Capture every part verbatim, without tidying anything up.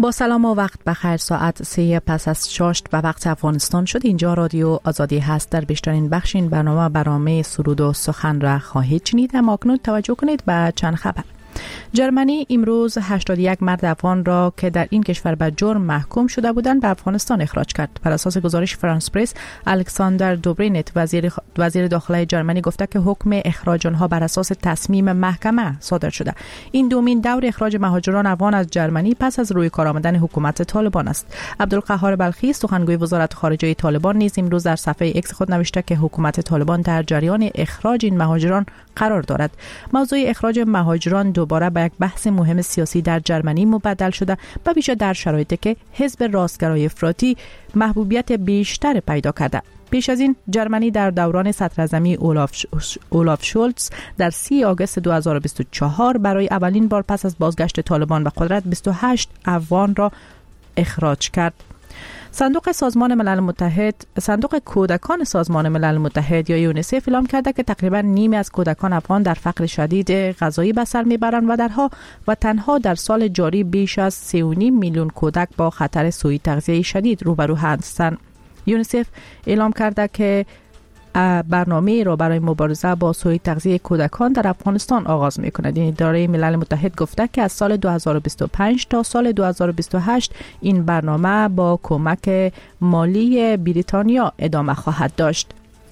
با سلام و وقت بخیر. ساعت سه پس از شاشت و وقت افغانستان شد. اینجا رادیو آزادی هست. در بیشترین بخش این برنامه برنامه سرود و سخن را خواهید شنید. اما اکنون توجه کنید به چند خبر. جرمنی امروز هشتاد و یک مرد افغان را که در این کشور به جرم محکوم شده بودند به افغانستان اخراج کرد. بر اساس گزارش فرانس پرس، الکساندر دوبرینت وزیر وزیر داخلی جرمنی گفته که حکم اخراج آنها بر اساس تصمیم محکمه صادر شده. این دومین دور اخراج مهاجران افغان از جرمنی پس از روی کار آمدن حکومت طالبان است. عبدالقهار بلخی، سخنگوی وزارت خارجه طالبان، نیز امروز در صفحه ایکس خود نوشته که حکومت طالبان در جریان اخراج این مهاجران قرار دارد. موضوع اخراج مهاجران دوباره به یک بحث مهم سیاسی در جرمنی مبدل شده، به ویژه در شرایطی که حزب راستگرای افراطی محبوبیت بیشتر پیدا کرده. پیش از این جرمنی در دوران صدراعظمی اولاف اولاف شولتز در سی آگوست دو هزار و بیست و چهار برای اولین بار پس از بازگشت طالبان به قدرت بیست و هشت افغان را اخراج کرد. صندوق سازمان ملل متحد صندوق کودکان سازمان ملل متحد یا یونیسف اعلام کرده که تقریبا نیمی از کودکان افغان در فقر شدید غذایی به سر میبرند و درها و تنها در سال جاری بیش از سه و نیم میلیون کودک با خطر سوء تغذیه شدید روبرو هستند. یونیسف اعلام کرده که برنامه را برای مبارزه با سوء تغذیه کودکان در افغانستان آغاز می‌کند. این اداره ملل متحد گفته که از سال دو هزار و بیست و پنج تا سال دو هزار و بیست و هشت این برنامه با کمک مالی بریتانیا ادامه خواهد داشت.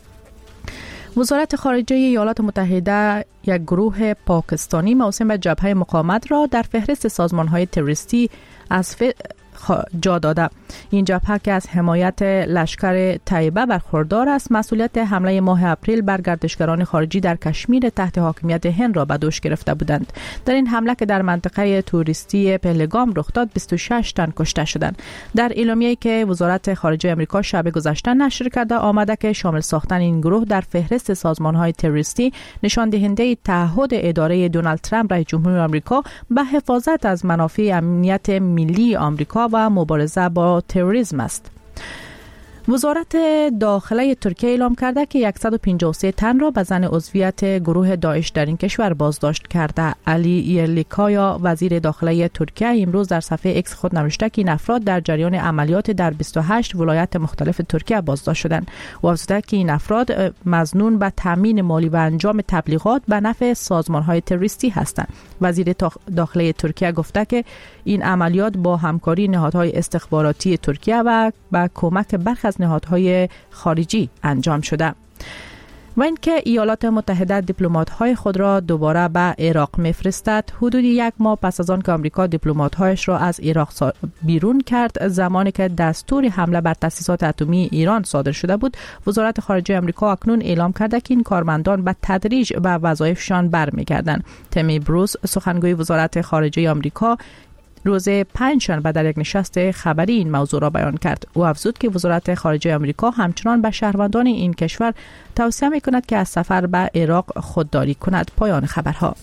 وزارت خارجه ایالات متحده یک گروه پاکستانی موسوم به جبهه مقاومت را در فهرست سازمان‌های تروریستی از ف... جا داده. این جبهه که از حمایت لشکر طیبه برخوردار است، مسئولیت حمله ماه اپریل بر گردشگران خارجی در کشمیر تحت حاکمیت هند را به دوش گرفته بودند. در این حمله که در منطقه توریستی پهلگام رخ داد، بیست و شش تن کشته شدند. در اعلامیه‌ای که وزارت خارجه آمریکا شب گذشته نشر کرده آمده که شامل ساختن این گروه در فهرست سازمان‌های تروریستی نشان دهنده تعهد اداره دونالد ترامپ رئیس جمهور آمریکا به حفاظت از منافع امنیت ملی آمریکا و مبارزه با تروریسم است. وزارت داخلی ترکیه اعلام کرده که صد و پنجاه و سه تن را به ظن عضویت گروه داعش در این کشور بازداشت کرده. علی یرلیکایا وزیر داخلی ترکیه امروز در صفحه ایکس خود نوشته که این افراد در جریان عملیات در بیست و هشت ولایت مختلف ترکیه بازداشت شدند. او افزوده که این افراد مظنون به تامین مالی و انجام تبلیغات به نفع سازمان‌های تروریستی هستند. وزیر داخلی ترکیه گفته که این عملیات با همکاری نهادهای استخباراتی ترکیه و با کمک برخی از نهادهای خارجی انجام شده. و اینکه ایالات متحده دیپلمات‌های خود را دوباره به عراق می‌فرستد. حدود یک ماه پس از آن که آمریکا دیپلمات‌هایش را از عراق بیرون کرد، زمانی که دستور حمله بر تأسیسات اتمی ایران صادر شده بود، وزارت خارجه آمریکا اکنون اعلام کرده که این کارمندان به تدریج به وظایفشان برمیگردند. تمی بروس، سخنگوی وزارت خارجه آمریکا، روز پنجشنبه در یک نشست خبری این موضوع را بیان کرد. او افزود که وزارت خارجه آمریکا همچنان به شهروندان این کشور توصیه می‌کند که از سفر به عراق خودداری کند. پایان خبرها.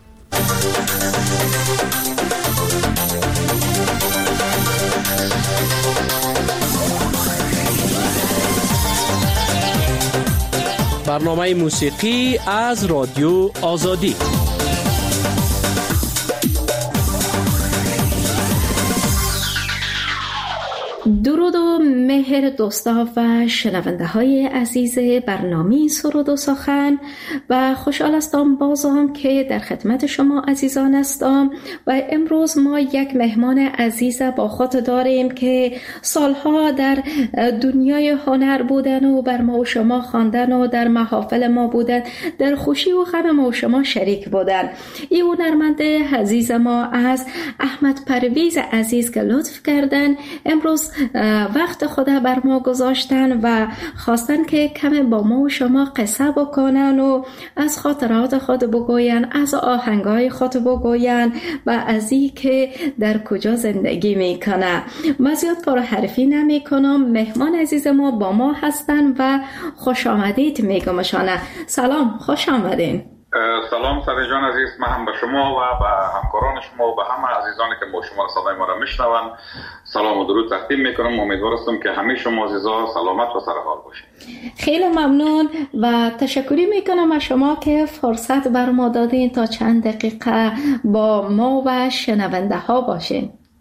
برنامه موسیقی از رادیو آزادی. درود و مهر دوستا و شنونده های عزیز برنامه سرود و سخن و خوشحال هستم بازم که در خدمت شما عزیزان هستم و امروز ما یک مهمان عزیز با خود داریم که سالها در دنیای هنر بودن و بر ما و شما خواندن و در محافل ما بودن، در خوشی و غم ما و شما شریک بودن. این هنرمند عزیز ما از احمد پرویز عزیز که لطف کردن امروز وقت خود بر ما گذاشتن و خواستن که کم با ما و شما قصه بکنن و از خاطرات خود بگوین، از آهنگای خود بگوین و از این که در کجا زندگی میکنه. من زیاد پرحرفی نمی کنم. مهمان عزیز ما با ما هستن و خوش آمدید میگم شانه. سلام، خوش آمدین. سلام سری جان عزیز، من هم به شما و به همکاران شما و به همه عزیزانی که با شما صدای ما را میشنون سلام و درود تقدیم میکنم. امیدوار هستم که همه شما عزیزا سلامت و سرحال باشید. خیلی ممنون و تشکری میکنم از شما که فرصت بر ما دادین تا چند دقیقه با ما و شنونده ها باشین.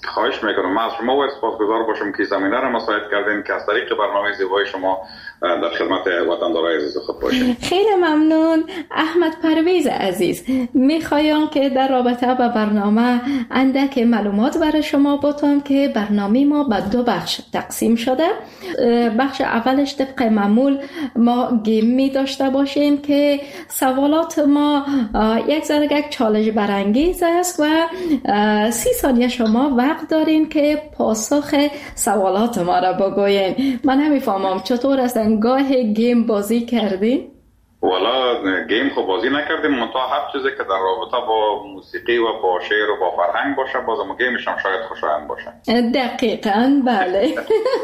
خواهش میکنم. من از شما و سپاسگزار باشم که زمینه را مساعد کردین که از طریق برنامه زیبای شما در خدمت وطندارای عزیز خود باشیم. خیلی ممنون. احمد پرویز عزیز، میخوایم که در رابطه با برنامه اندک معلومات برای شما بتم که برنامه ما به دو بخش تقسیم شده. بخش اولش طبق معمول ما گیم می داشته باشیم که سوالات ما یک ذره یک چالش برانگیز است و سی ثانیه شما وقت دارین که پاسخ سوالات ما را بگوین. من نمیفهمم چطور است گاه گیم بازی کردین؟ والا گیم خب بازی نکردیم، منتها هر چیزی که در رابطه با موسیقی و با شعر و با فرهنگ باشه بازم گیمش هم شاید خوشایند باشه. دقیقاً بله.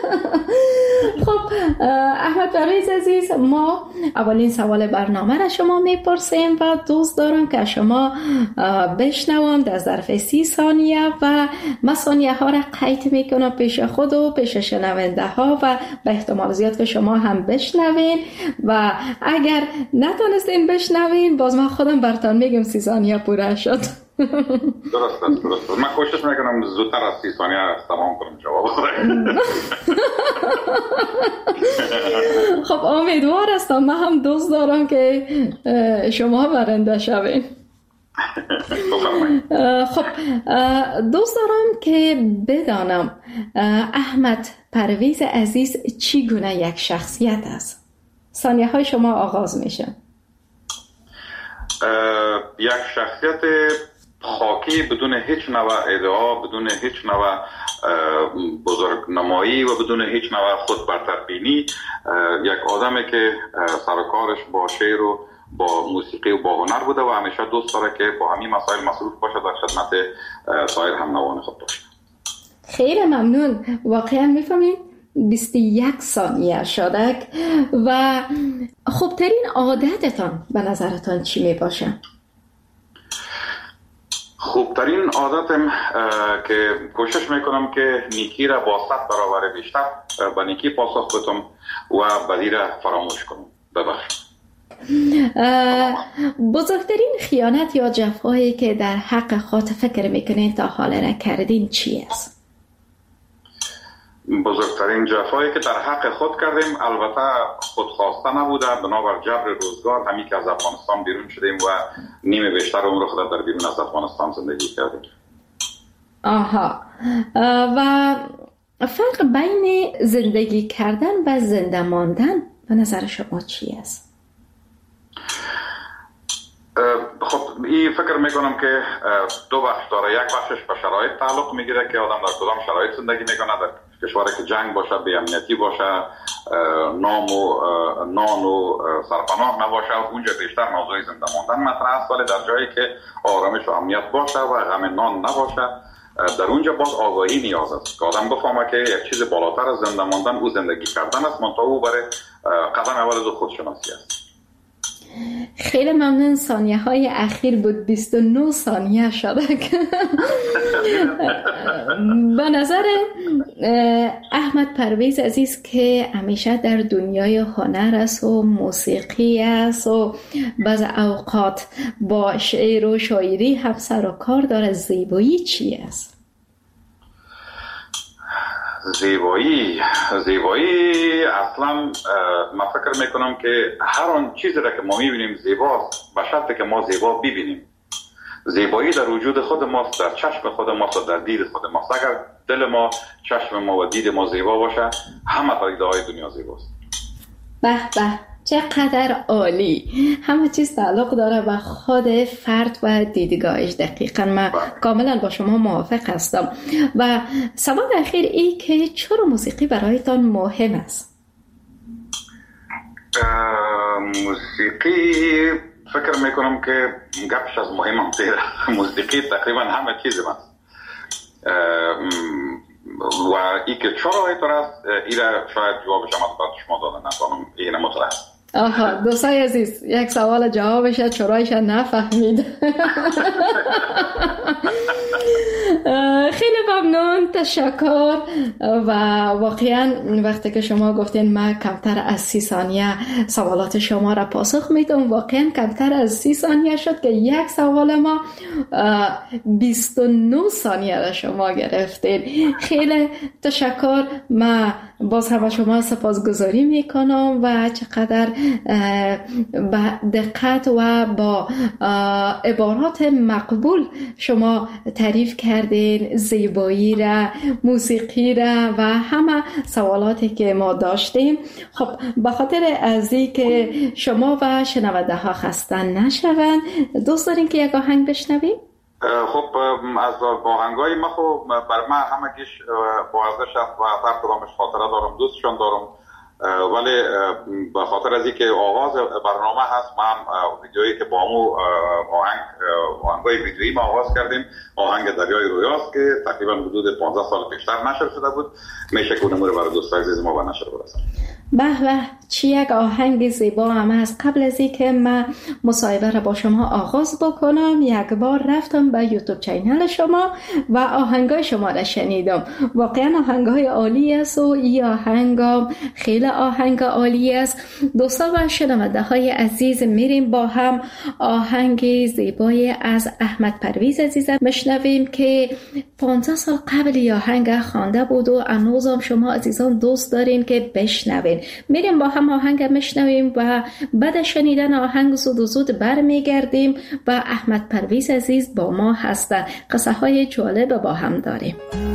خب احمد پرویز عزیز، ما اولین سوال برنامه را شما میپرسیم و دوست دارم که شما بشنوم در ظرف سی ثانیه و من ثانیه ها را قید میکنم پیش خود و پیش شنونده ها و به احتمال زیاد که شما هم بشنوین و اگر نتونستین بشنوین باز من خودم براتون میگم سی ثانیه پوره شد. درست است درست است. من کوشش میکنم زودتر از سی ثانیه تمام کنم جواب. خب امیدوار هستم. من هم دوست دارم که شما برنده شوین. خب دوست دارم که بدانم احمد پرویز عزیز چی گونه یک شخصیت است؟ ثانیه های شما آغاز میشه. یک شخصیت خاکی بدون هیچ نوع ادعا، بدون هیچ نوع بزرگنمایی و بدون هیچ نوع خود برتربینی، یک آدمی که سر و کارش با شعر و با موسیقی و با هنر بوده و همیشه دوست داره که با همین مسائل مصروف باشه، در خدمت سایر هم نوان خود باشه. خیلی ممنون. واقعا میفهمید بیست و یک ثانیه شده و خوبترین عادتتان به نظرتان چی می باشه؟ خوبترین عادتم که کوشش میکنم که نیکی را با صد برابر بیشتر به نیکی پاسخ بدم و بدی را فراموش کنم. ببخشید. بزرگترین خیانت یا جفایی که در حق خود فکر میکنین تا حالا نکردین چی است؟ بزرگترین جفایی که در حق خود کردیم البته خودخواسته نبوده، بنابر جبر روزگار همین که از افغانستان بیرون شدیم و نیمه بیشتر عمر خود در بیرون از افغانستان زندگی کردیم. آها. و فرق بین زندگی کردن و زنده ماندن به نظر شما چی است؟ خب این فکر میکنم که دو بخش داره. یک بخشش به شرایط تعلق میگیره که آدم در کدام شرایط زندگی میکنه. در کشوری که جنگ باشه، بی امنیتی باشه، نام و نان و سرپناه نباشه، اونجا بیشتر موضوع زنده ماندن مطرح است. ولی در جایی که آرامش و امنیت باشه و غم نان نباشه، در اونجا باز آگاهی نیاز است که آدم بفهمه که یک چیز بالاتر از زنده ماندن او زندگی کردن است، منتها او برای قدم اول از خودشناسی است. خیلی ممنون. ثانیه های اخیر بود بیست و نه ثانیه شده. به نظر احمد پرویز عزیز که همیشه در دنیای هنر است و موسیقی است و بعض اوقات با شعر و شاعری هم سر و کار داره، زیبایی چی است؟ زیبایی زیبایی اصلا من فکر میکنم که هر آن چیزی را که ما میبینیم زیباست به شرطی که ما زیبا ببینیم. زیبایی در وجود خود ماست، در چشم خود ماست و در دید خود ماست. اگر دل ما، چشم ما و دید ما زیبا باشه، همه پدیده‌های دنیا زیباست. به به، چقدر عالی. همه چیز تعلق داره به خود فرد و دیدگاهش. دقیقا من کاملا با شما موافق هستم. و سوال اخیر ای که چرا موسیقی برایتان مهم است؟ موسیقی فکر میکنم که گپش از مهم هم تیره. موسیقی تقریبا همه چیز است و ای که چرا اینطور است، ای را شاید جوابش هم از شما دادن نتوانم این مطرح است. آها دوستای عزیز، یک سوال جوابش چرایش نفهمید. خیلی ممنون، تشکر. و واقعا وقتی که شما گفتین ما کمتر از سی ثانیه سوالات شما را پاسخ میدم، واقعا کمتر از سی ثانیه شد که یک سوال ما بیست و نه ثانیه را شما گرفتین. خیلی تشکر. ما باز هم شما سپاسگزاری میکنم و چقدر با دقت و با عبارات مقبول شما تعریف کردین زیبایی را، موسیقی را و همه سوالاتی که ما داشتیم. خب به خاطر از این که شما و شنونده ها خسته نشوند، دوست دارین که یک آهنگ بشنویم؟ خب از آهنگای ما خب بر من همگیش با ارزش است و هر کدامش خاطره دارم، دوستشان دارم، ولی به خاطر از اینکه آغاز برنامه هست، ما هم ویدیویی که با مو آهنگ آهنگای ویدیویی ما آغاز کردیم، آهنگ دریای رویاست که تقریبا حدود پانزده سال پیشتر نشر شده بود. میشه که اونمو رو برای دوستان عزیز ما به نشر برسونیم. به به، چی یک آهنگ زیبا هم است. قبل از اینکه من مصاحبه را با شما آغاز بکنم، یک بار رفتم به یوتیوب چینل شما و آهنگای شما را شنیدم. واقعا آهنگای عالی است و این آهنگ خیلی آهنگ عالی است. دوستان و شنونده های عزیز، میریم با هم آهنگ زیبای از احمد پرویز عزیز مشنویم که پانزده سال قبل این آهنگ خوانده بود و هنوزم شما عزیزان دوست دارین که بشنوین. میریم با هم آهنگ مشنویم و بعد شنیدن آهنگ زود و زود برمیگردیم و احمد پرویز عزیز با ما هستن. قصه های جالب با هم داریم.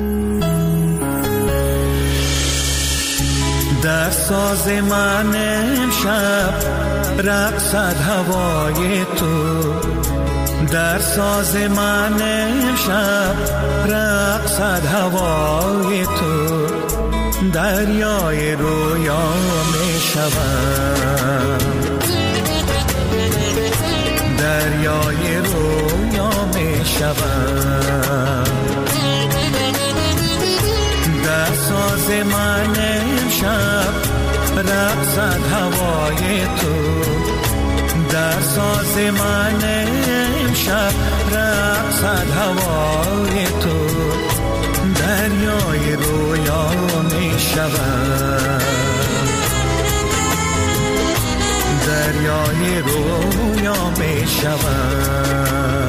در ساز من امشب رقصد هوای تو، در ساز من امشب رقصد هوای تو، دریای رویا می شوم، دریای رویا می شوم، در ساز من امشب رقصد هوای تو، در ساز من امشب رقصد هوای تو، دریای رویا می شوم، دریای رویا می شوم.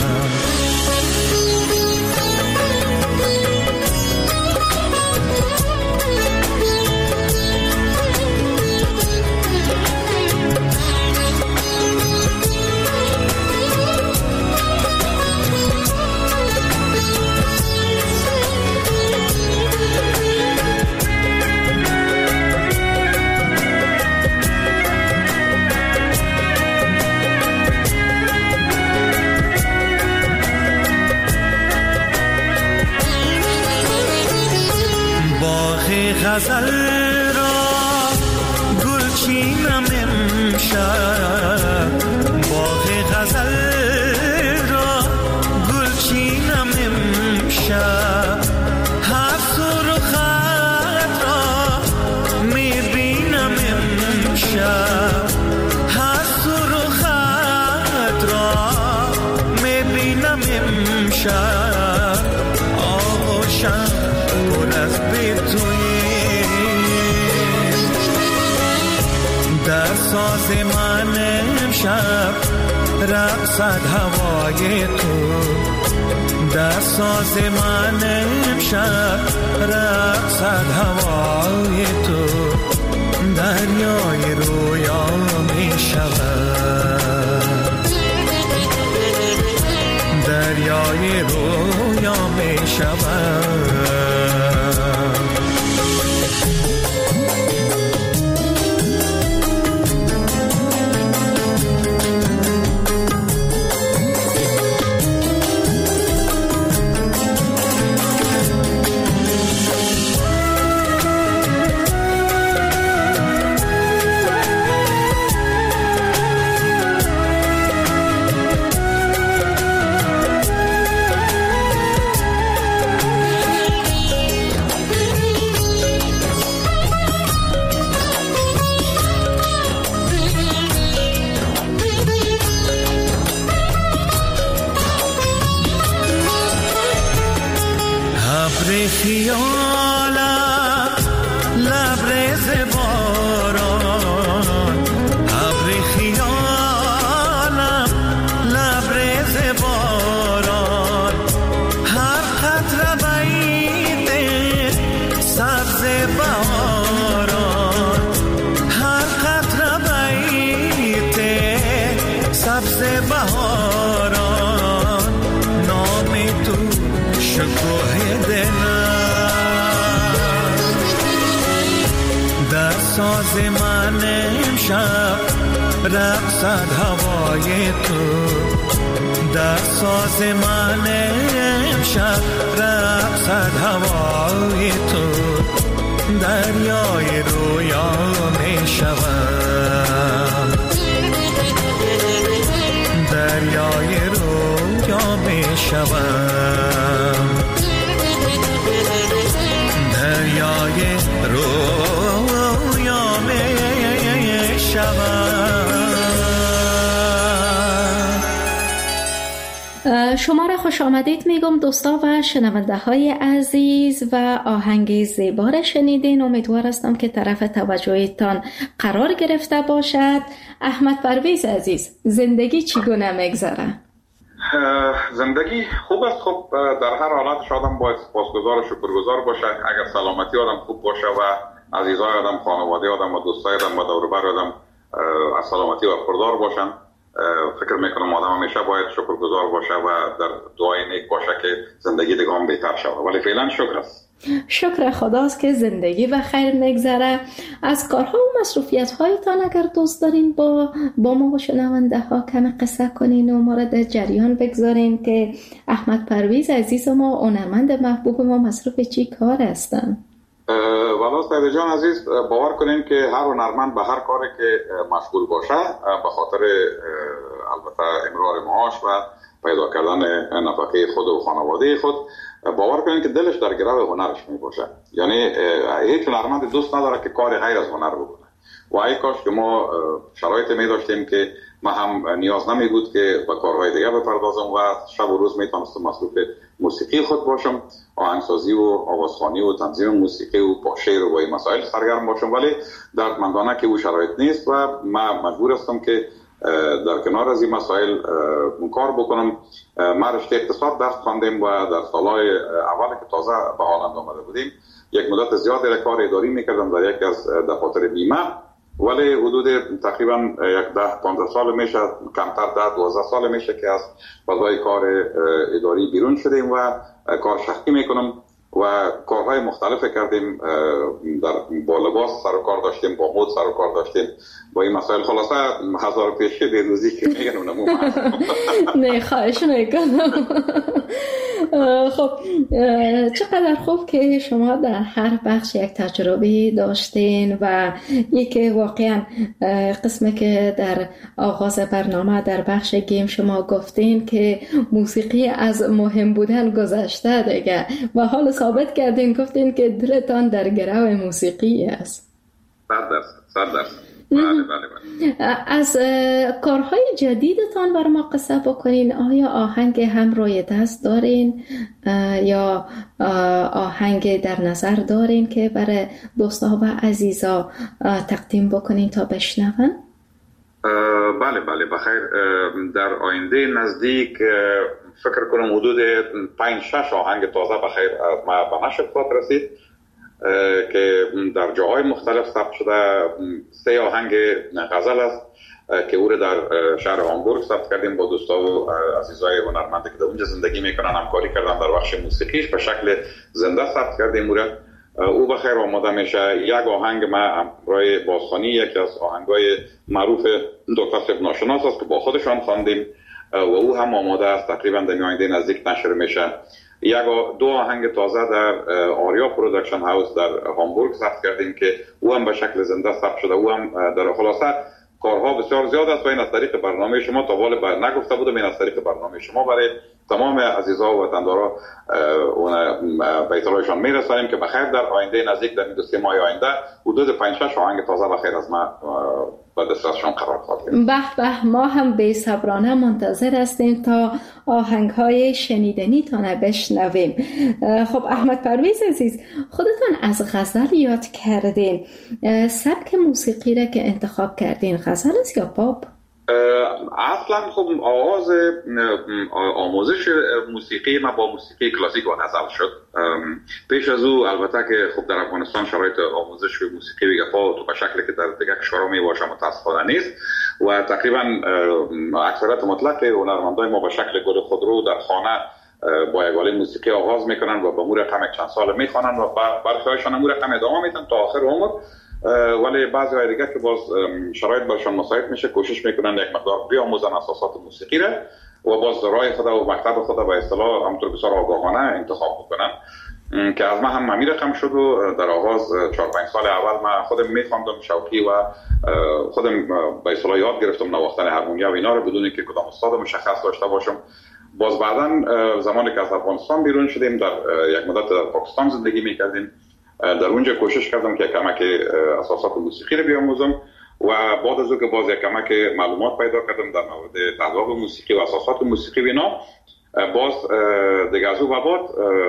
غزل را گلچینم امشب، باغ غزل را گلچینم امشب، هر سرخت را میبینم امشب، هر سرخت را میبینم امشب، آغوشم پر از بی‌تویی، در ساز من امشب رقصد هوای تو، در ساز من امشب رقصد هوای تو، دریای رویا می شود، دریای رویا می شود. سبز بهاران نام تو شکوه دل در ساز من امشب رقصد هوای تو در ساز من امشب رقصد هوای تو دریای رویا می شوم دریای رویا می شوم دریای رویا می شوم. شما را خوش آمدید میگم دوستا و شنونده های عزیز و آهنگ زیبا را شنیدین. امیدوار هستم که طرف توجهتان قرار گرفته باشد. احمد پرویز عزیز، زندگی چگونه میگذره؟ زندگی خوب است. خب در هر حالت آدم باید سپاسگزار و شکرگزار باشه. اگر سلامتی آدم خوب باشه و عزیزای آدم، خانواده آدم و دوستای آدم و دور و بر آدم از سلامتی و خبردار باشن، فکر میکنم آدم همیشه باید شکرگزار باشه و در دعای نیک باشه که زندگی دیگه هم بهتر شود. ولی فعلا شکر است. شکر خداست که زندگی و خیر میگذره. از کارها و مسئولیت هایتان اگر دوست دارین با با ما و شنونده ها کمی قصه کنین و ما را در جریان بگذارین که احمد پرویز عزیز ما، هنرمند محبوب ما، مصروف چی کار هستن؟ والا سید جان عزیز، باور کنین که هر هنرمند به هر کاری که مشغول باشه به خاطر البته امرار معاش و پیدا کردن نفقه خود و خانواده خود، باور کنین که دلش در گرو هنرش می باشه. یعنی هیچ هنرمند دوست نداره که کار غیر از هنر بکنه و ای کاش که ما شرایط می داشتیم که ما هم نیاز نمی بود که به کارهای دیگه بپردازم و شب و روز می تونستم مصروف موسیقی خود باشم، آهنگسازی و آوازخوانی و تنظیم موسیقی و با شعر و با این مسائل سرگرم باشم. ولی دردمندانه که او شرایط نیست و من مجبور هستم که در کنار از این مسائل کار بکنم. ما رشته اقتصاد درس خواندیم و در سالهای اول که تازه به هالند آمده بودیم یک مدت زیادی را کار اداری میکردم در یک از دفاتر بیمه، ولی حدود تقریبا یک ده پانزده سال میشه، کمتر ده دوازده سال میشه که از فضای کار اداری بیرون شدیم و کار شخصی میکنم و کارهای مختلف کردیم. در با لباس سر و کار داشتیم، با مد سر و کار داشتیم، با این مسائل. خلاصه هزار پیشه بیروزی که میگن اونمو نه خواهش میکنم. خب چقدر خوب که شما در هر بخش یک تجربه داشتین و یکی واقعا قسمی که در آغاز برنامه در بخش گیم شما گفتین که موسیقی از مهم بودن گذشته دیگه و حال ثابت کردین، گفتین که دلتان در گرو موسیقی است. صد درصد صد درصد. بله بله بله. از کارهای جدیدتان بر ما قصه بکنین. آیا آهنگ هم روی دست دارین یا آهنگ در نظر دارین که برای دوستا و عزیزا تقدیم بکنین تا بشنون؟ بله بله بخیر. در آینده نزدیک فکر کنم حدود پنج شش آهنگ تازه بخیر از ما به نشر خواهد رسید که در جاهای مختلف ثبت شده. سه آهنگ غزل است که او را در شهر هامبورگ ثبت کردیم با دوستا و عزیزای هنرمندی که در اونجا زندگی میکنن، همکاری کردن در بخش موسیقیش به شکل زنده ثبت کردیم. او را او بخیر آماده میشه. یک آهنگ ما همراه بازخوانی، یکی از آهنگای معروف دکتر صاحب ناشناس است که با خودشان خواندیم و او هم آماده است، تقریبا در آینده نزدیک نشر میشه. یک دو آهنگ تازه در آریا پروداکشن هاوس در هامبورگ ثبت کردیم که او هم به شکل زنده ثبت شده. او هم در خلاصه کارها بسیار زیاد است و این از طریق برنامه شما تا والا بر نگفته بودم، این از طریق برنامه شما برای تمام عزیزا و وطندارا اون بیتلایشان میرسانیم که بخیر در آینده نزدیک در دو سه ماه آینده حدود پنج شش آهنگ تازه بخیر از ما به دسترسشان قرار خواهد گرفت. به به، ما هم بی‌صبرانه منتظر هستیم تا آهنگ‌های شنیدنی تان بشنویم. خب احمد پرویز عزیز، خودتان از غزل یاد کردین. سبک موسیقی را که انتخاب کردین غزل است یا پاپ؟ اصلا خب آغاز آموزش موسیقی ما با موسیقی کلاسیک و غزل شد. پیش از او البته که خب در افغانستان شرایط آموزش موسیقی بگفا تو به شکلی که در دیگر کشورها می باشه متاسفانه نیست و تقریبا اکثریت مطلق هنرمندای ما به شکل گل خودرو در خانه با یک آله موسیقی آغاز میکنن و با مور رقم چند سال میخوانن و برخیایشان مور رقم ادامه میدن تا آخر عمر. ولی بعضی های دیگه که باز شرایط برشان مساعد میشه کوشش میکنن یک مقدار بیاموزن اساسات موسیقی را و باز راه خود و مکتب خود به اصطلاح همونطور بسیار آگاهانه انتخاب بکنن که از من هم همین رقم شد و در آغاز چهار پنج سال اول من خودم میخواندم شوقی و خودم به اصطلاح یاد گرفتم نواختن هارمونیا و اینا رو بدون اینکه کدام استاد مشخص داشته باشم. باز بعداً زمانی که از افغانستان بیرون شدیم در یک مدت در پاکستان زندگی میکردیم، در اونجا کوشش کردم که کمک اساسات موسیقی رو بیاموزم و بعد از اون که باز یک کمک معلومات پیدا کردم در مورد تذاب موسیقی و اساسات موسیقی و اینا، باز دیگه از اون بعد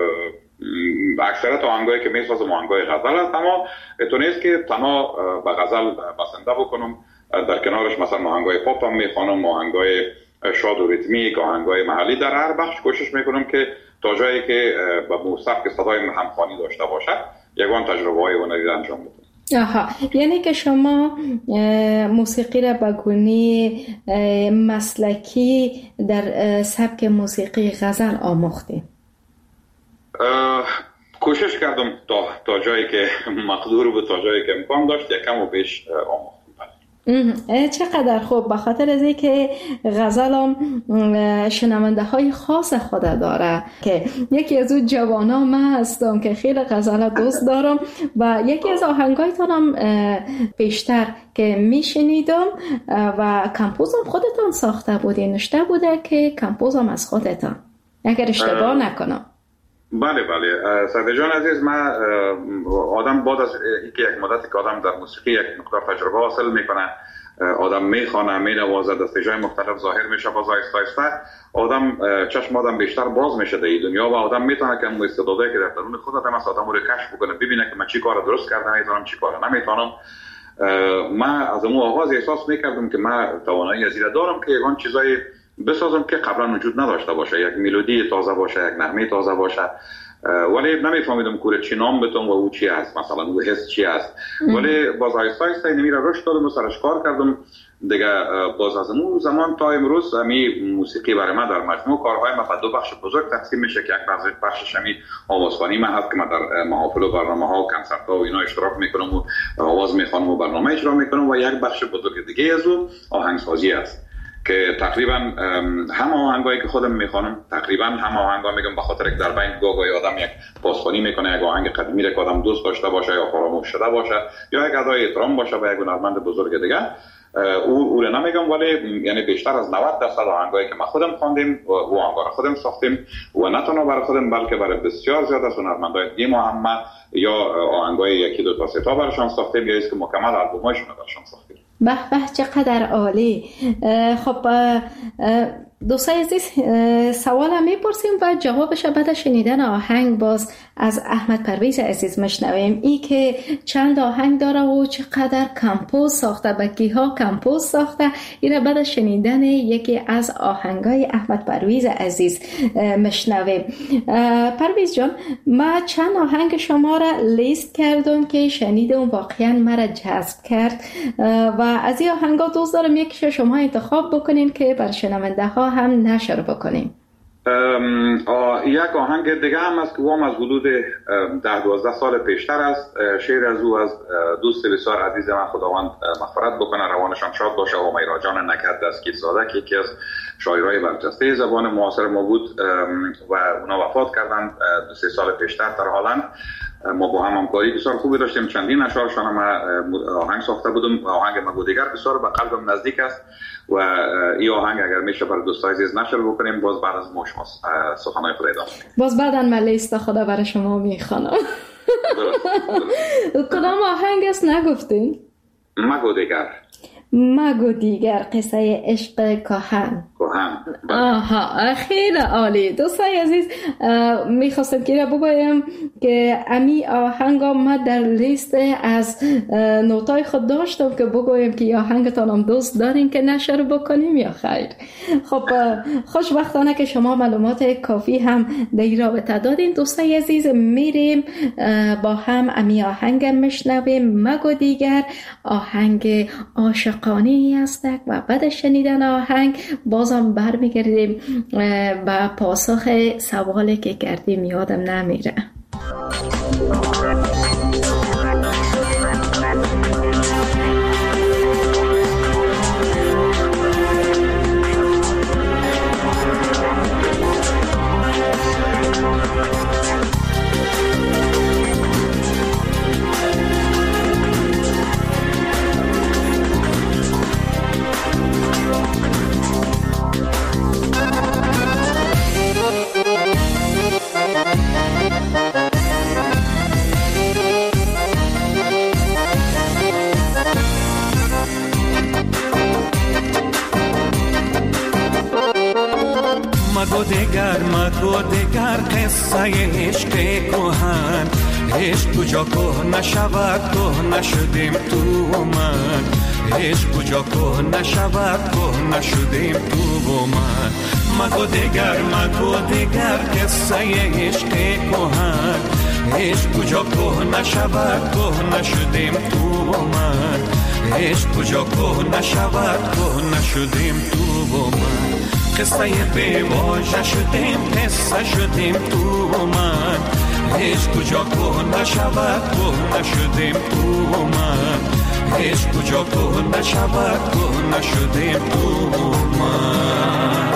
اکثرت آهنگایی که میسازم آهنگای غزل است، اما تو نیست که تنها به غزل بسنده بکنم، در کنارش مثلا آهنگای پاپ هم میخوانم، آهنگای شاد و ریتمیک، آهنگای محلی. در هر بخش کوشش میکنم که تا جایی که به سبک صدای همخوانی داشته باشد یگان تجربه های هنری انجام بدم. آها، یعنی که شما موسیقی را به گونه مسلکی در سبک موسیقی غزل آموختید؟ کوشش کردم تا تا جایی که مقدور بود، تا جایی که امکان داشت یکم و بیش آموختم. چقدر خوب، به خاطر از اینکه غزل هم شنونده های خاص خود داره که یکی از اون جوانا من هستم که خیلی غزل دوست دارم و یکی از آهنگایتان هم بیشتر که میشنیدم و کمپوزم خودتان ساخته بودی، نشته بوده که کمپوزم از خودتان اگر اشتباه نکنم. بله بله سعید جان عزیز، من آدم بعد از اینکه یک مدتی که آدم در موسیقی یک مقدار تجربه حاصل میکنه، آدم میخوانه، مینوازه، دستجای مختلف ظاهر میشه، باز آهسته آهسته آدم چشم آدم بیشتر باز میشه در این دنیا و آدم میتونه که استعدادایی که در درون خود آدم است آدم رو کشف بکنه، ببینه که من چی کار درست کردم، میتونم چی کار نمیتونم. من از اون آغاز احساس میکردم که من توانایی از این دارم که یگان چیزای بسازم که قبلا وجود نداشته باشه، یک ملودی تازه باشه، یک نغمه تازه باشه، ولی نمیفهمیدم کوره چی نام بتم و او چی است، مثلا او حس چی است. ولی باز آیسته آیسته اینمی را رشد دادم و سرش کار کردم دیگه. باز از اون زمان تا امروز همی موسیقی برای من در مجموع کارهای من به دو بخش بزرگ تقسیم میشه که یک بخشش همی آوازخوانی من هست که من در محافل و برنامه‌ها و کنسرت‌ها و اینا اشتراک میکنم و آواز میخوانم و برنامه اجرا میکنم، و یک بخش بزرگ دیگه از اون آهنگسازی است که تقریبا همه آهنگایی که خودم میخوانم، تقریبا همه آهنگا میگم به خاطر که در بین گاهی آدم یک بازخوانی میکنه، یک آهنگ قدیمی را که آدم دوست داشته باشه یا فراموش شده باشه یا یک ادای احترام باشه به یک هنرمند بزرگ دیگه، او او رو نمیگم، ولی یعنی بیشتر از نود درصد آهنگایی که ما خودم خواندیم و آهنگا را خودم ساختیم و نه تنها برای خودم بلکه برای بسیار زیاد از هنرمندای دیگه ما هم یا آهنگای یکی دو تا سه تا براشون ساختیم یا است که مکمل آلبومایشون براشون ساختیم. به به چقدر عالی. خب دوستای عزیز، سوالم میپرسیم و جوابش بعد شنیدن آهنگ باز از احمد پرویز عزیز مشنویم. ای که چند آهنگ داره و چقدر کمپوز ساخته، بکیها کمپوز ساخته، این بعد شنیدن یکی از آهنگای احمد پرویز عزیز مشنویم. پرویز جان، ما چند آهنگ شما را لیست کردم که شنیدم واقعا مرا جذب کرد و از این آهنگا دوست دارم یکیش شما انتخاب بکنین که بر شنونده ها هم نشر بکنیم. یک آهنگ دیگه هم است که هم از حدود ده دوازده سال پیشتر است. شعر از او از دوست بسیار عزیز من، خداوند مغفرت بکنه، روانشان شاد باشه، و میرا جان نکرد دستگیر زاده که یکی از شاعرای برجسته زبان معاصر ما بود و اونا وفات کردن دو سه سال پیشتر در هالند. ما با هم همکاری بسیار خوبی داشتیم، چندین اشعارشان هم آهنگ ساخته بودم. آهنگ مگو دیگر بسیار به قلبم نزدیک است و این آهنگ اگر میشه برای دوستای عزیز نشر بکنیم، باز بعد از ما شما سخنهای خود ادامه میدیم. باز بعداً من لیست خدا برای شما میخوانم. کدام آهنگ است نگفتین؟ مگو دیگر. مگو دیگر، قصه عشق کهن. کهن. آها خیلی عالی. دوستای عزیز میخواستم که بگویم که امی آهنگ ما در لیست از نوتای خود داشتم که بگویم که آهنگتان هم دوست دارین که نشر بکنیم یا خیر. خب خوشبختانه که شما معلومات کافی هم در این رابطه دادین. دوستای عزیز میریم با هم امی آهنگ میشنویم. مگو دیگر آهنگ عاشقانه است و بعد شنیدن آهنگ بازم برمیگردیم با پاسخ سوالی که کردیم. یادم نمیره. مگو دگر مگو دگر قصه عشق کهن، عشق کجا که نشود که نشدیم تو من، عشق کجا که نشود که نشدیم تو من. مگو دگر مگو دگر قصه عشق کهن، عشق کجا که نشود که نشدیم تو من، عشق کجا که نشود که نشدیم تو من. قصه به واژه شدیم قصه شدیم تو من، عشق کجا که نشود که نشدیم تو من، عشق کجا که نشود که نشدیم تو من.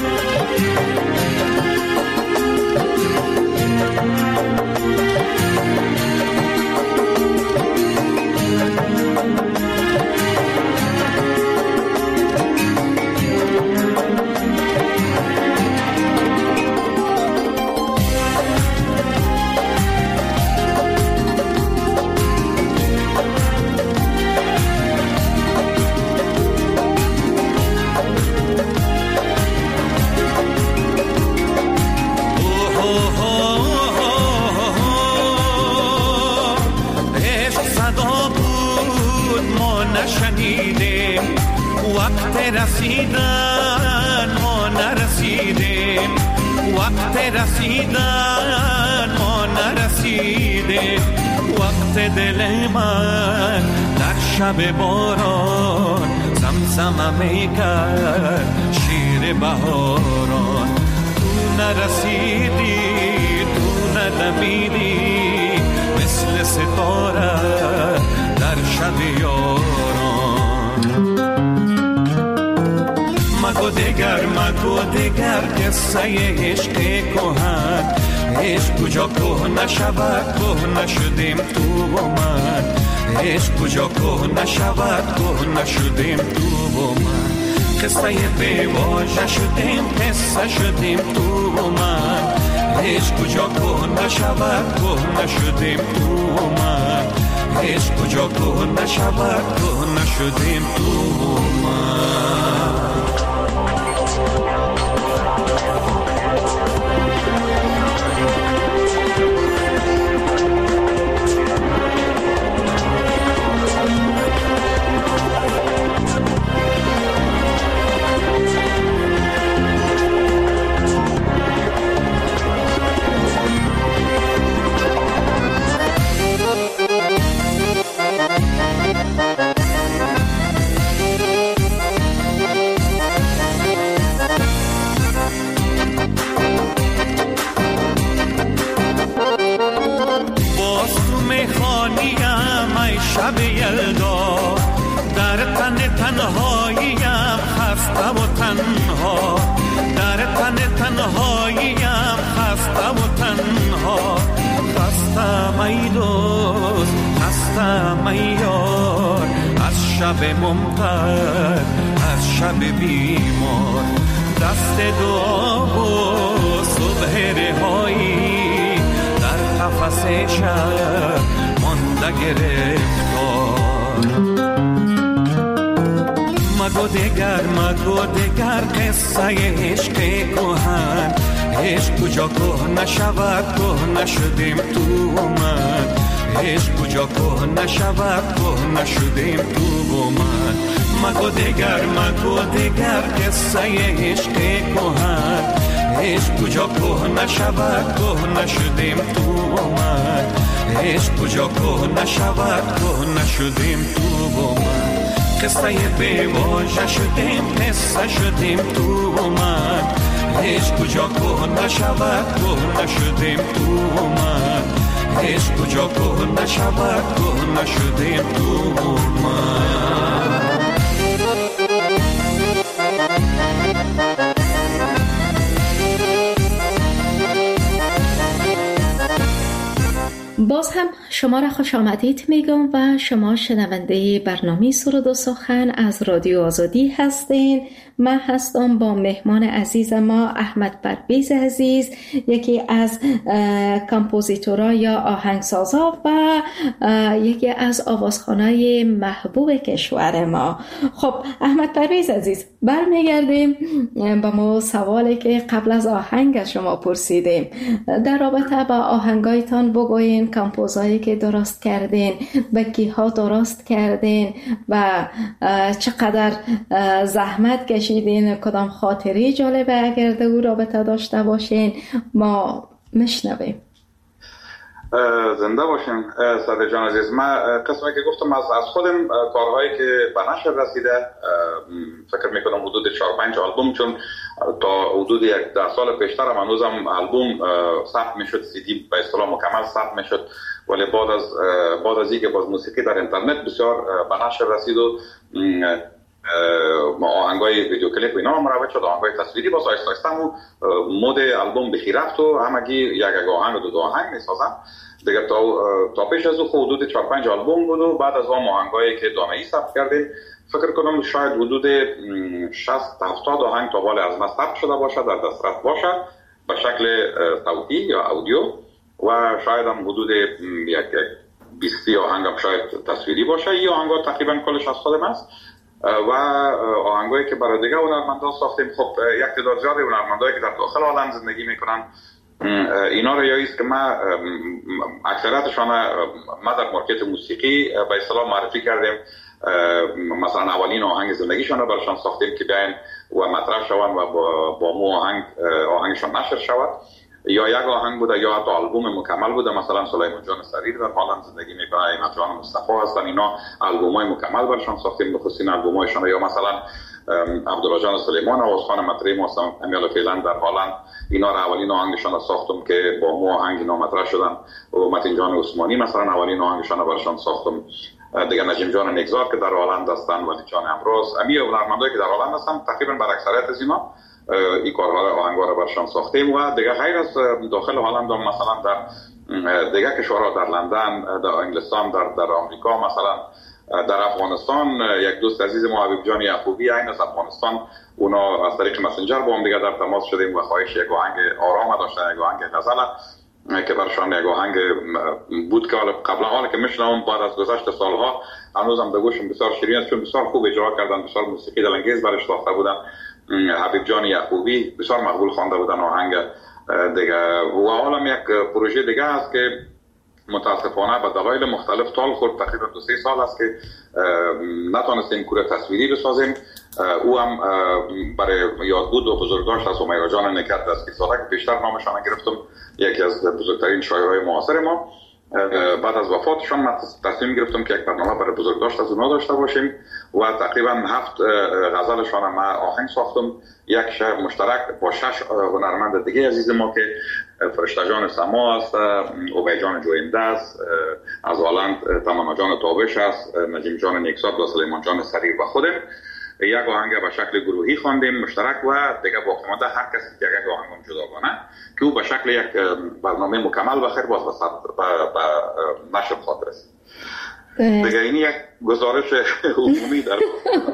رسیدن ما نرسیدیم، وقت رسیدن ما نرسیدیم، وقت دل من در شب باران زمزمه میکرد شیر بهاران. تو نرسیدی تو ندمیدی مثل ستاره در شب یاران. مگو دگر مگو دگر قصه عشق کهن، عشق کجا که نشود که نشدیم تو من، عشق کجا که نشود که نشدیم تو من. قصه به واژه شدیم قصه شدیم تو من، عشق کجا که نشود که نشدیم تو من، عشق کجا که نشود که نشدیم تو من. شب یلدا در تن تنهاییم خسته و تنها، در تن تنهاییم خسته و تنها. خسته ای دوست خسته ای یار از شب ممطر از شب بیمار. دست دعا و صبح رهایی در قفس شب مانده گرفتار. مگو دگر مگو دگر قصه عشق کهن، عشق کجا که نشود که نشدیم تو من، عشق کجا که نشود که نشدیم تو من. مگو دگر مگو دگر قصه عشق کهن، عشق کجا که نشود که نشدیم تو من، عشق کجا که نشود که نشدیم تو من. قصه بی واژه شدیم قصه شدیم تو من، عشق کجا که نشود که نشدیم تو من، عشق کجا که نشود که نشدیم تو من. باز هم شما را خوش آمدید میگم و شما شنونده برنامه سرود و سخن از رادیو آزادی هستین. من هستم با مهمان عزیز ما احمد پرویز عزیز، یکی از کامپوزیتورها یا آهنگسازها و یکی از آوازخوانای محبوب کشور ما. خب احمد پرویز عزیز، برمیگردیم با ما سوالی که قبل از آهنگ از شما پرسیدیم در رابطه با آهنگایتان بگوین، کامپوزایی که درست کردین، به کیها درست کردین و چقدر زحمت کشیدین، کدام خاطری جالبه اگر در او رابطه داشته باشین ما میشنویم. زنده باشین صادق جان عزیز. من قسمی که گفتم از از خودم کارهایی که به نشر رسیده فکر میکنم حدود چهار پنج آلبوم، چون تا حدود یک ده سال پیشتر هم هنوزم آلبوم ثبت میشد، سی دی به اصطلاح مکمل ثبت میشد، ولی بعد از بعد از اینکه باز موسیقی در اینترنت بسیار به نشر رسید و آهنگای ویدیو کلیپ اینا هم مروج شد، آهنگای تصویری باز آیسته آیسته و مود آلبوم بخی رفت و همگی یک یک آهنگ و دو دو آهنگ میسازن دیگه. تا تا پیش از او حدود چهار پنج آلبوم بود و بعد از اون آهنگایی که دانه‌ای ثبت کردیم فکر کنم شاید حدود شصت هفتاد آهنگ تا بالا از ما ثبت شده باشه، در دسترس باشه به شکل صوتی یا اودیو، و شاید هم حدود یک بیست آهنگ هم شاید تصویری باشه. این آهنگا تقریبا کلش از خودم است و آهنگایی که برای دیگه هنرمندان ساختیم. خب یک تعداد زیادی هنرمندایی که در داخل عالم زندگی میکنن اینا رو یاییست که ما اکثریتشان ما در مارکت موسیقی به اصطلاح معرفی کردیم، مثلا اولین آهنگ زندگیشان رو براشان ساختیم که بیاین و مطرح شوند و با, با مو آهنگ آهنگشان نشر شود، یا یک آهنگ بوده یا حتی آلبوم مکمل بوده. مثلا سلیمان جان سریر در هلند زندگی میکنه، ایمت جان مصطفی هستن، اینا آلبومای مکمل براشان ساختیم، بخصوص آلبومایشان. یا مثلا عبدالله جان سلیمان آوازخوان مطرح ما هستن امیال فعلا در هلند، اینا را اولین آهنگشان ساختم که با مو آهنگ اینا مطرح شدن. و متین جان عثمانی مثلا اولین آهنگشان براشان ساختم دیگه. نجیم جان نگذار که در هلند هستن، ولی جان امروز، امی هنرمندایی که در هلند هستن تقریبا بر اکثریت از اینا این کارها آهنگا رو برشان ساختیم. و دیگه غیر از داخل هلند هم مثلا در دیگه کشورها، در لندن، در انگلستان، در در آمریکا، مثلا در افغانستان یک دوست عزیز ما حبیب جان یعقوبی این از افغانستان، اونا از طریق مسنجر با هم دیگه در تماس شدیم و خواهش یک آهنگ آرام داشتن، یک آهنگ غزل که برشان یک آهنگ بود که قبلا حالا که میشنم بعد از گذشت سالها هنوزم به گوشم بسیار شیرین است، چون بسیار خوب اجرا کردن، بسیار موسیقی دلانگیز برش ساخته بودن. حبیب جان یعقوبی بسیار مقبول خوانده بودن آهنگ دیگه. و حالا یک پروژه دیگه است که متاسفانه به دلایل مختلف طال خورد، تقریبا دو سه سال است که نتونستیم کور تصویری بسازیم. او هم برای یادبود و بزرگداشت از همیرا جان نکرد است که ساده که پیشتر نامشان گرفتم، یکی از بزرگترین شاعرای معاصر ما. بعد از وفاتشان من تصمیم گرفتم که یک برنامه برای بزرگداشت از اونها داشته باشیم و تقریبا هفت غزلشان ما آهنگ ساختم، یک شعر مشترک با شش هنرمند دیگه عزیز ما که فرشته جان سما است، اوبای جان جوینده است از هلند، تماما جان تابش است، نجیم جان نیکساد و سلیمان جان سریر و خودم. یک آهنگ به شکل گروهی خواندیم مشترک و دیگه باقی مانده هر کسی یک یک آهنگ جداگانه که او به شکل یک برنامه مکمل بخیر باز به نشر خواهد رسید. دیگه این یک گزارش عمومی در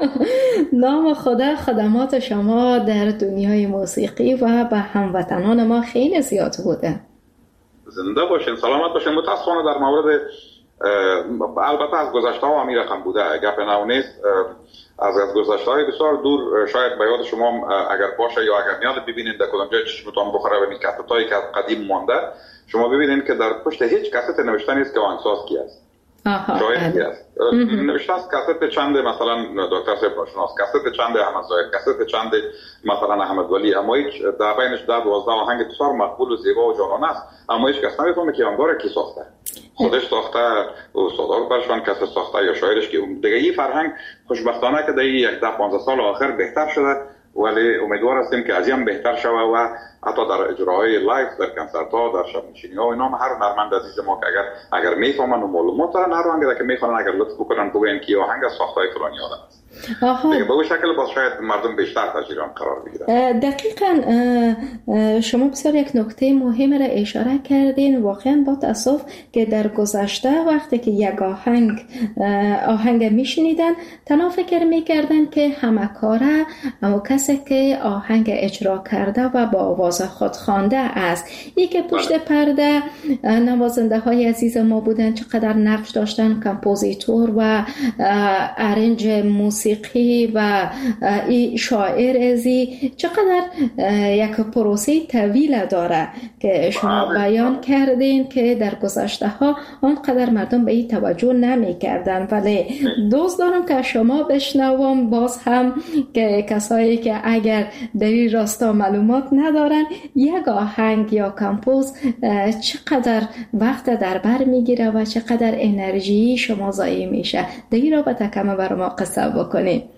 نام خدا خدمات شما در دنیای موسیقی و به هموطنان ما خیلی زیاد بوده. زنده باشین، سلامت باشین. متاسفانه در مورد البته از گذشته ها همین رقم بوده، گپ نو نیست. از از گذشته های بسیار دور شاید به یاد شما اگر باشه یا اگر میاد ببینید در کدام جای چشمتون بخوره و این کاستایی که قدیم مانده، شما ببینید که در پشت هیچ کاست نوشته نیست که آهنگساز کی است. شاید کی است. نوشته است کاست چند مثلا دکتر صاحب شناس، کاست چند احمد ظاهر، کاست چند مثلا احمد ولی، اما هیچ در بینش ده دوازده آهنگ بسیار مقبول و زیبا و جانانه است، اما هیچ کس نمیفهمه که آهنگار کی ساخته. خودش ساخته، استاد برشون کس ساخته یا شاعرش که دیگه. این فرهنگ خوشبختانه که در یک ده پانزده سال آخر بهتر شده، ولی امیدوار هستیم که از این بهتر شود و حتی در اجراهای لایو در کنسرت ها در شب نشینی ها و اینا هر هنرمند عزیز ما که اگر اگر میفهمن و معلومات دارن هر آهنگ که میخوان اگر لطف بکنن بگن که آهنگ از ساختای فلانی آدم است. دیگه به اون شکل باز شاید مردم بیشتر تجربه قرار بگیرن. دقیقاً شما بسیار یک نکته مهم را اشاره کردین. واقعا با تاسف که در گذشته وقتی که یک آهنگ آهنگ میشنیدن تنها فکر میکردن که همکاره اما کسی که آهنگ اجرا کرده و با آواز خود خوانده است. این که پشت پرده نوازنده های عزیز ما بودن، چقدر نقش داشتن، کمپوزیتور و ارنج موسیقی و این شاعر ازی، چقدر یک پروسه طویل داره که شما بیان کردین که در گذشته ها آنقدر مردم به این توجه نمی کردن. ولی دوست دارم که شما بشنوم باز هم که کسایی که اگر در این راستا معلومات ندارن، یک آهنگ یا کمپوز چقدر وقت در بر میگیره و چقدر انرژی شما ضایع میشه. در این رابطه کم برای ما قصه بکنید.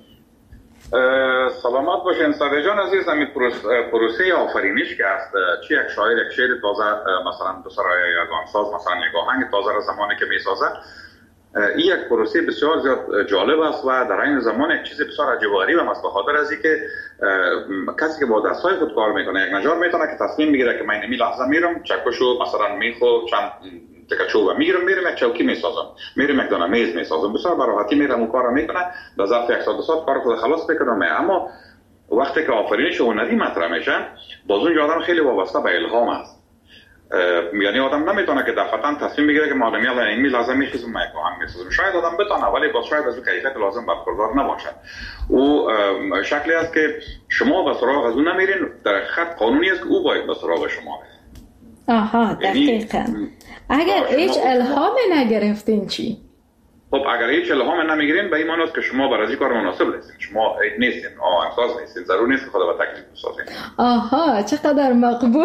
سلامت باشین ساده جان عزیز. همین پروسه آفرینش که است، چی یک شاعر یک شعر تازه مثلا دو سرای یک آهنگساز مثلا یک آهنگ تازه را زمانی که میسازه، این یک پروسه بسیار زیاد جالب است و در این زمان یک چیز بسیار عجیب و غریب است، به خاطر از اینکه کسی که با دستای خود کار میکنه یک نجار میتونه که تصمیم بگیره که من این لحظه میرم چکشو مثلا میخو چند تکه چوب میگیرم میرم یک چوکی میسازم، میرم یک دانه میز میسازم، بسیار به راحتی میرم اون کارو میکنه، در ظرف یک ساعت دو ساعت کار خود خلاص میکنه. اما وقتی که آفرینش هنری مطرح میشه، باز اون آدم خیلی وابسته به الهام است. یعنی آدم نمیتونه که دفعتاً تصمیم بگیره که معلومی الان این لازم میخوام من آهنگ میسازم. شاید آدم بتونه ولی با شاید از اون کیفیت لازم برخوردار نباشه. او شکلی است که شما به سراغ از اون نمیرین، در خط قانونی است که او باید به سراغ شما بره. آها دقیقاً. اگر هیچ الهام نگرفتین چی؟ خب اگر هیچ الهام نمیگیرین به این معنی است که شما برای کار مناسب نیستین، شما نیستین، آهنگساز نیستین، ضرور نیست که خدا به تکلیف بسازین. آها چقدر مقبول.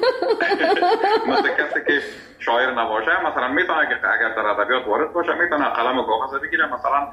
مثلا کسی که شاعر نباشه مثلا میتونه که اگر در ادبیات وارد باشه میتونه قلم و کاغذ بگیره، مثلا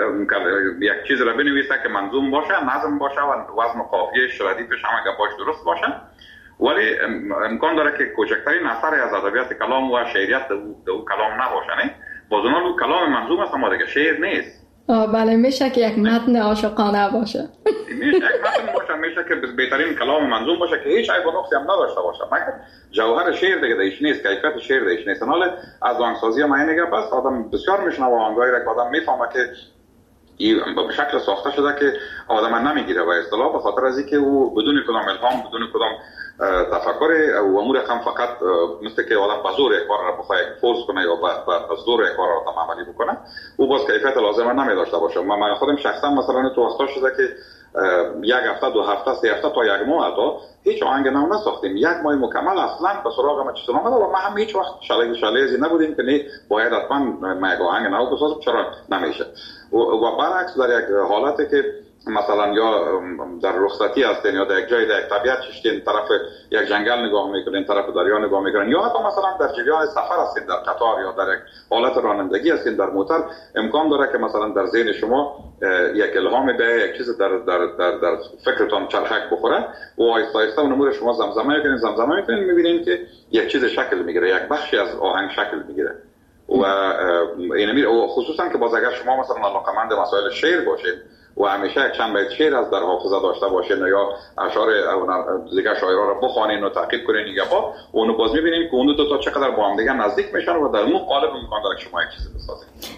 یک چیز را بنویسه که منظوم باشه، نظم باشه و وزن و قافیه ردیفش هم گپاش درست باشه، ولی امکان داره که کوچکترین اثر از ادبیات کلام و شعریت در او کلام نباشه. نه بازونال او کلام منظوم است اما دیگه شعر نیست. آه بله، میشه که یک متن عاشقانه باشه. میشه یک متن باشه، میشه که بهترین کلام منظوم باشه که هیچ عیب و نقصی هم نداشته باشه، مگر جوهر شعر دیگه دیش نیست، کیفیت شعر دیش نیست. حالا از آهنگسازی ما اینه که بس آدم بسیار میشنوه آهنگایی را که آدم میفهمه که این به شکل ساخته شده که آدم نمیگیره و اصطلاح به خاطر از اینکه او بدون کدام الهام، بدون کدام تفکر و امور هم فقط مثل که آدم به زور یک کار را بخواه فورس کنه یا به زور یک کار را آدم عملی بکنه، او باز کیفیت لازم نمی داشته باشه. من خودم شخصا مثلا تو وقتا شده که یک هفته، دو هفته، سه هفته تا یک ماه تا هیچ آهنگ نو نساختیم، یک ماه مکمل اصلا به سراغ ما چیز نامده و ما هم هیچ وقت شاله شاله‌ای نبودیم که نه باید حتما ما یک آهنگ نو بسازیم، چرا نمیشه. و برعکس در یک حالتی که مثلا یا در رخصتی هستین یا در یک جای در یک طبیعت ششتین، طرف یک جنگل نگاه میکنین، طرف دریا نگاه میکنین، یا حتی مثلا در جریان سفر هستین، در قطار یا در یک حالت رانندگی هستین در موتور، امکان داره که مثلا در ذهن شما یک الهام به یک چیز در در در, در فکرتون چرخک بخوره و آهسته آهسته اون امور شما زمزمه میکنین زمزمه میکنین میبینین که یک چیز شکل میگیره، یک بخشی از آهنگ شکل میگیره. و اینمی خصوصا که باز اگر شما مثلا علاقه‌مند مسائل شعر باشید و همیشه یک چند بیت شعر از در حافظه داشته باشین یا اشعار دیگه شاعرها رو بخوانین و تعقیب کنین دیگه با اونو باز میبینین که اون دو تا چقدر با هم دیگه نزدیک میشن و در اون قالب امکان داره که شما یک چیزی بسازید.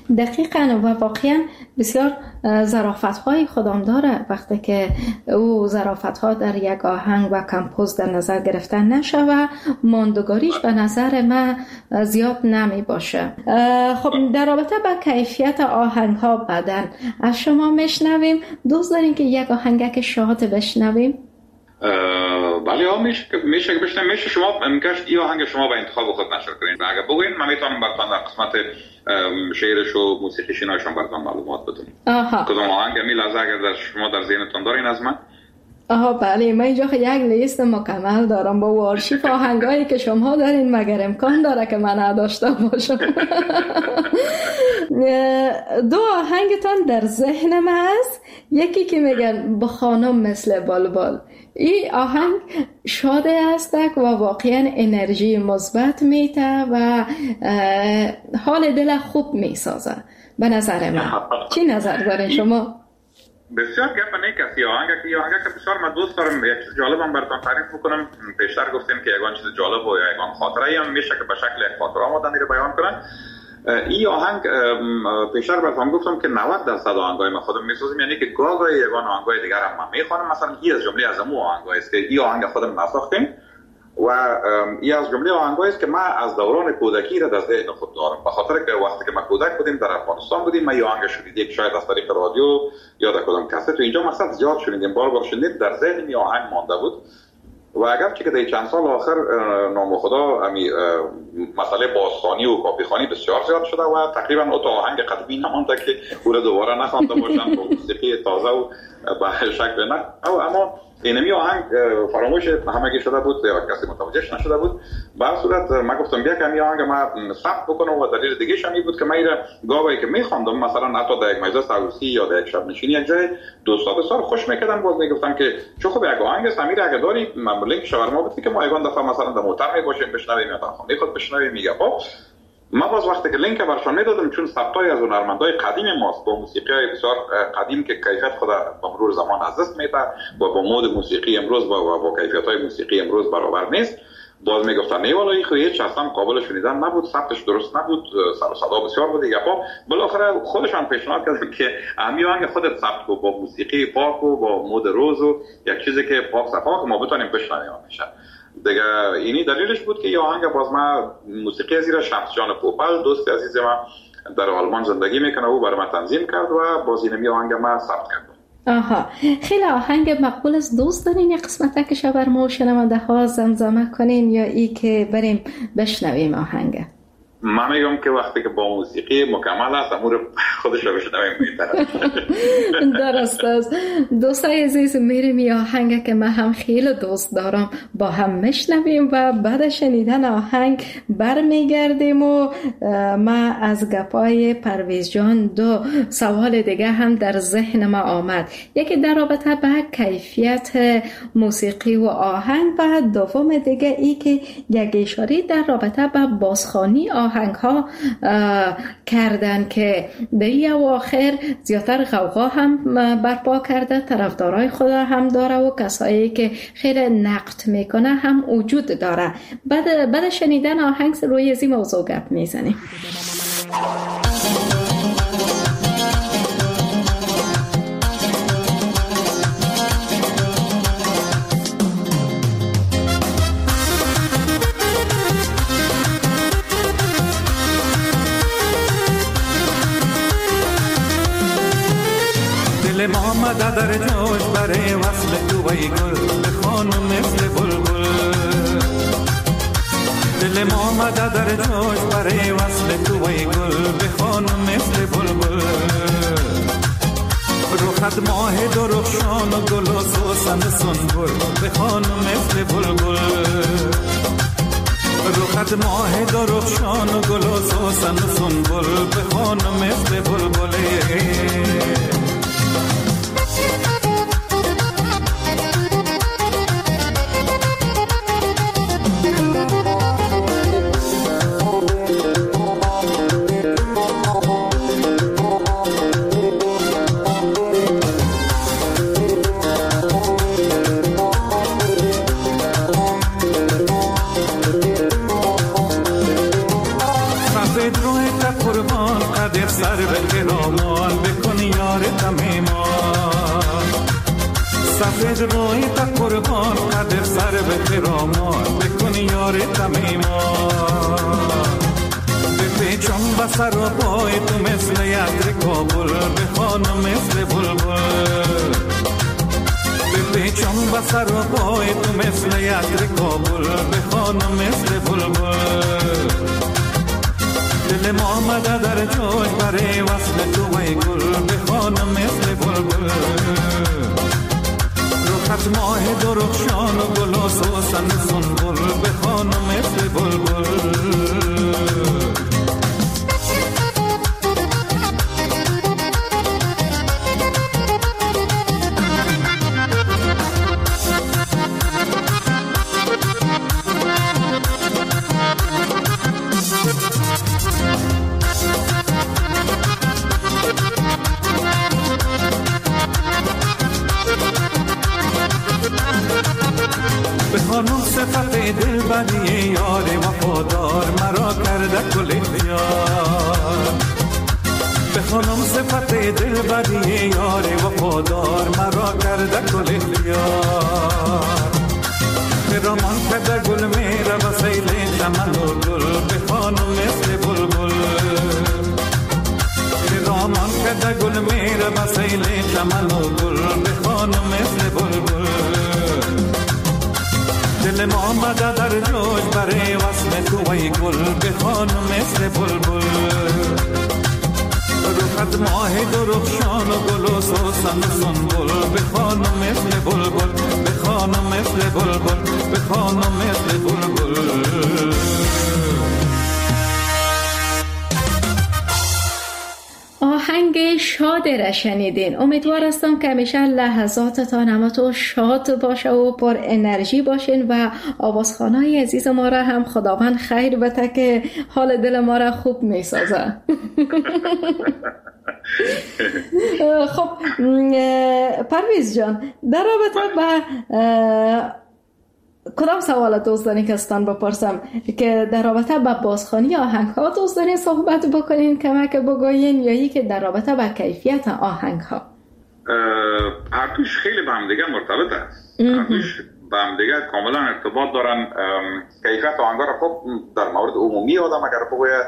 دقیقاً و واقعاً بسیار ظرافت‌های خودم داره وقتی که او ظرافت‌ها در یک آهنگ و کمپوز در نظر گرفتن نشه و ماندگاریش به نظر من زیاد نمی باشه. خب در رابطه با کیفیت آهنگ‌ها بعداً از شما میشنویم. دوست دارین که یک آهنگک شاد بشنویم؟ بله ها میشه میشه که بشنم میشه. شما میگشت این آهنگ شما به انتخاب خود نشر کنین. اگه بگوین من میتونم براتون در قسمت شعرش و موسیقیش ایناشون براتون معلومات بدم. کدوم آهنگ می لحظه اگر در شما در ذهنتون دارین از من؟ آها بله، من اینجا یک لیست مکمل دارم با آرشیف آهنگایی که شما دارین، مگر امکان داره که من نداشته باشم. دو آهنگتان در ذهن من است. یکی که میگن با خانم مثل بلبل، این آهنگ شاده است و واقعا انرژی مثبت میده و حال دل خوب میسازه به نظر من. چی نظر دارین شما؟ بسیار گپ نه کسی آهنگ که آهنگ که بسیار من دوست دارم. یک چیز جالبم براتون تعریف میکنم. پیشتر گفتیم که یگان چیز جالب و یگان خاطره هم میشه که به شکل یک خاطره آمدن رو بیان کنن. این آهنگ پیشتر براتون گفتم که نود درصد آهنگای ما خودم میسازم، یعنی که گاهی یگان آهنگای دیگر هم من میخوانم. مثلا این از جمله از امو آهنگایی است که این آهنگ خودم نساختیم و این از جمله آهنگایی است که من از دوران کودکی را در ذهن خود دارم، به خاطر که وقتی که ما کودک بودیم در افغانستان بودیم ما این آهنگ شنیدیم، شاید از طریق رادیو یا در کدام کاست تو اینجا مقصد زیاد شنیدیم، بار بار شنیدیم، در ذهن این آهنگ مانده بود. و اگرچه که در چند سال آخر نام خدا امی مسئله بازخوانی و کاپیخوانی بسیار زیاد شده و تقریبا اون آهنگ قدیمی نمونده که او را دوباره نخوانده باشن با موسیقی تازه و به شکل نه. اما اینمی آهنگ فراموش همگی شده بود یا کسی متوجهش نشده بود. به هر صورت من گفتم بیا که این آهنگ ما ثبت بکنم و دلیل دیگه شمی بود که من ایره گاهی که میخواندم مثلا حتی در یک مجلس عروسی یا در یک شب نشینی یک جای دوستا بسیار خوش میکردن، باز میگفتن که چه خوب یک آهنگ سمیر اگه داری من لینک شاورما بدی که ما یگان دفعه مثلا در موتر میباشیم بشنویم یا در خانه خود بشنویم. میگه خب ما باز وقتی که لینک برشان میدادم، چون ثبتای از هنرمندای قدیم ماست با موسیقی بسیار قدیم که کیفیت خود با مرور زمان از دست میده و با مود موسیقی امروز با با کیفیت‌های موسیقی امروز برابر نیست، باز میگفتن نه والا این خو هیچ اصلا قابل شنیدن نبود، ثبتش درست نبود، سر و صدا بسیار بود دیگه. خب بالاخره خودشان پیشنهاد کردن که همین آهنگ خودت ثبت کو با موسیقی پاک و با مود روز و یک چیزی که پاک صفا که ما بتونیم بشنویم میشه دیگه. اینی دلیلش بود که یه آهنگ باز ما موسیقی از ایران شمس جان پوپل دوست عزیز ما در آلمان زندگی میکنه او برای من تنظیم کرد و باز اینمی آهنگ ما ثبت کرد. آها خیلی آهنگ مقبول است. دوست دارین یک قسمت که شاورما و شنونده ها زمزمه کنین یا ای که بریم بشنویم آهنگ؟ من میگم که وقتی که با موسیقی مکمل است امور خودش رو بشنویم میتره. درست است. دوستای عزیز میریم این آهنگ که من هم خیلی دوست دارم با هم میشنویم و بعد شنیدن آهنگ برمیگردیم و ما از گپای پرویز جان دو سوال دیگه هم در ذهن ما آمد. یکی در رابطه به کیفیت موسیقی و آهنگ و دوم دیگه ای که یک اشاره در رابطه به بازخوانی آهنگ ها کردن که در این اواخر زیادتر غوغا هم برپا کرده، طرفدارای خدا هم داره و کسایی که خیلی نقد میکنه هم وجود داره. بعد بعد شنیدن آهنگ روی این موضوع گپ میزنیم. دل ما آمده در جوش برای وصل تو ای گل به خانم مثل بلبل. دل ما آمده در جوش برای وصل تو ای گل به خانم مثل بلبل. روخت ماه درخشان و گل و سوسن سنبل به خانم مثل بلبل. روخت ماه درخشان و گل و سوسن سنبل به خانم مثل بلبل. سر تا قربان قدر سر به کرامات بکن یار تمیمات بپیچم بسر و پای تو مثل یدر کابل بخوانم مثل بلبل بپیچم بسر و پای تو مثل یدر کابل بخوانم مثل بلبل دل ما آمده در جوش برای وصل تو ای گل بخوانم مثل بلبل رخت ماه درخشان و گل و سوسن سنبل بخوانم مثل بلبل بخوانم صفت دل بدی یار وفادار مرا کرده کل اختیار بخوانم صفت دل بدی یار وفادار مرا کرده کل اختیار برامان کرده گل میره و سیل چمن و گل بخوانم مثل بلبل برامان کرده گل میره و سیل چمن و گل بخوانم مثل بلبل دل ما آمده در جوش برای وصل تو ای گل بخوانم مثل بلبل رخت ماه درخشان و گل و سوسن سنبل بخوانم مثل بلبل بخوانم مثل بلبل بخوانم مثل بلبل آهنگ شاد را شنیدین. امیدوار هستم که همیشه لحظاتتان همتون شاد باشه و پر انرژی باشین و آوازخوانای عزیز ما را هم خداوند خیر بده که حال دل ما را خوب میسازه. خب پرویز جان، در رابطه با کدام سوال دوست دارین که استان بپرسم که در رابطه با بازخوانی آهنگ ها دوست دارین صحبت بکنین، کمک بگوین، یا ای که در رابطه با کیفیت آهنگ ها؟ هر دوش خیلی به هم دیگه مرتبط است. هر دوش به هم دیگه کاملا ارتباط دارن. کیفیت آهنگ ها را خب در مورد عمومی آدم اگر بگوید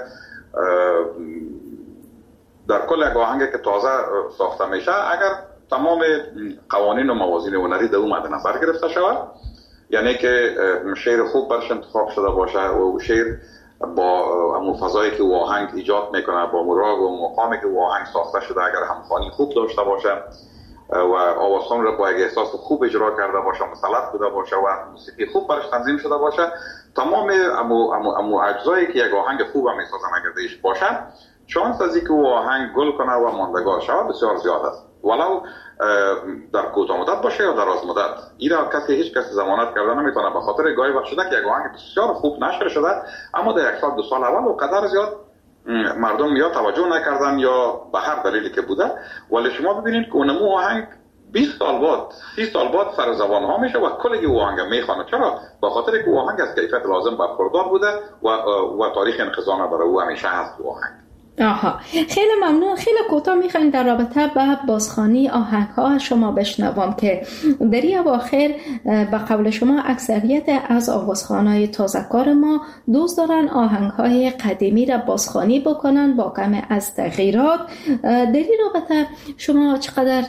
در کل یک آهنگ که تازه ساخته میشه اگر تمام قوانین و موازین هنری در اون مد نظر گرفته شود، یعنی که شعر خوب برش انتخاب شده باشه و شعر با همون فضایی که او آهنگ ایجاد میکنه، با مراغ و مقامی که او آهنگ ساخته شده، اگر همخوانی خوب داشته باشه و آوازخوان را با یک احساس خوب اجرا کرده باشه، مسلط بوده باشه و موسیقی خوب برش تنظیم شده باشه، تمام امو امو امو اجزایی که یک آهنگ خوب هم میسازن اگر دیش باشه، شانس از اینکه او آهنگ گل کنه و ماندگار شود بسیار زیاد است. ولو در کوتاه مدت باشه یا دراز مدت، اینا کسی هیچ کسی ضمانت کرده نمیتونه، به خاطر گاهی وقت شده که یک آهنگ بسیار خوب نشر شده اما در یک سال دو سال اول و قدر زیاد مردم یا توجه نکردن یا به هر دلیلی که بوده، ولی شما ببینید که اونمو آهنگ بیست سال بعد سی سال بعد سر زبان ها میشه و کلی او آهنگ میخوانه. چرا؟ به خاطر که او آهنگ از کیفیت لازم برخوردار بوده و و تاریخ انقضا برای او همیشه هست او آهنگ. آها، خیلی ممنون. خیلی کوتاه میخوایم در رابطه با بازخوانی آهنگ ها شما بشنوم که در این اواخر به قول شما اکثریت از آوازخوانای تازه‌کار ما دوست دارن آهنگ های قدیمی را بازخوانی بکنن با کم از تغییرات. در این رابطه شما چقدر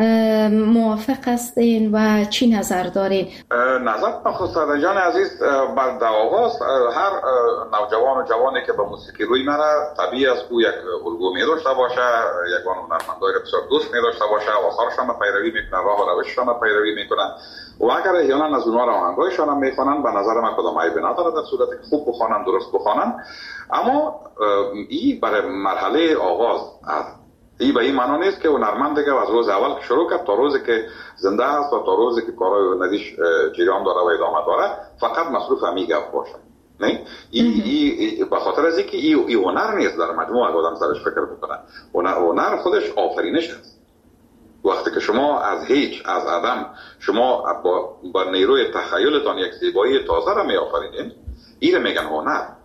موافق هستین و چی نظر دارین؟ نظر بخصوص جان عزیز، بعد آغاز هر نوجوان و جوانی که به موسیقی روی میره طبیعی است یک الگو می داشته باشه، یک هنرمندای بسیار دوست می داشته باشه، آثارشان پیروی میکنه، راه و روششان پیروی میکنه و اگر احیانا از اونها آهنگایشان هم میخوانن به نظر من کدام عیبی نداره در صورتی که خوب بخوانن، درست بخوانن. اما این برای مرحله آغاز است. این به این معنی نیست که هنرمند که از روز اول که شروع کرد تا روزی که زنده هست و تا روزی که کارهای ندیش جریان داره و ادامه داره فقط مصروف همین گپ باشه. نه، ای ای به خاطر از اینکه ای ای هنر نیست در مجموع اگه آدم سرش فکر بکنه. هنر هنر خودش آفرینش است. وقتی که شما از هیچ، از عدم، شما با با نیروی تخیلتان یک زیبایی تازه را می آفرینید، این میگن هنر.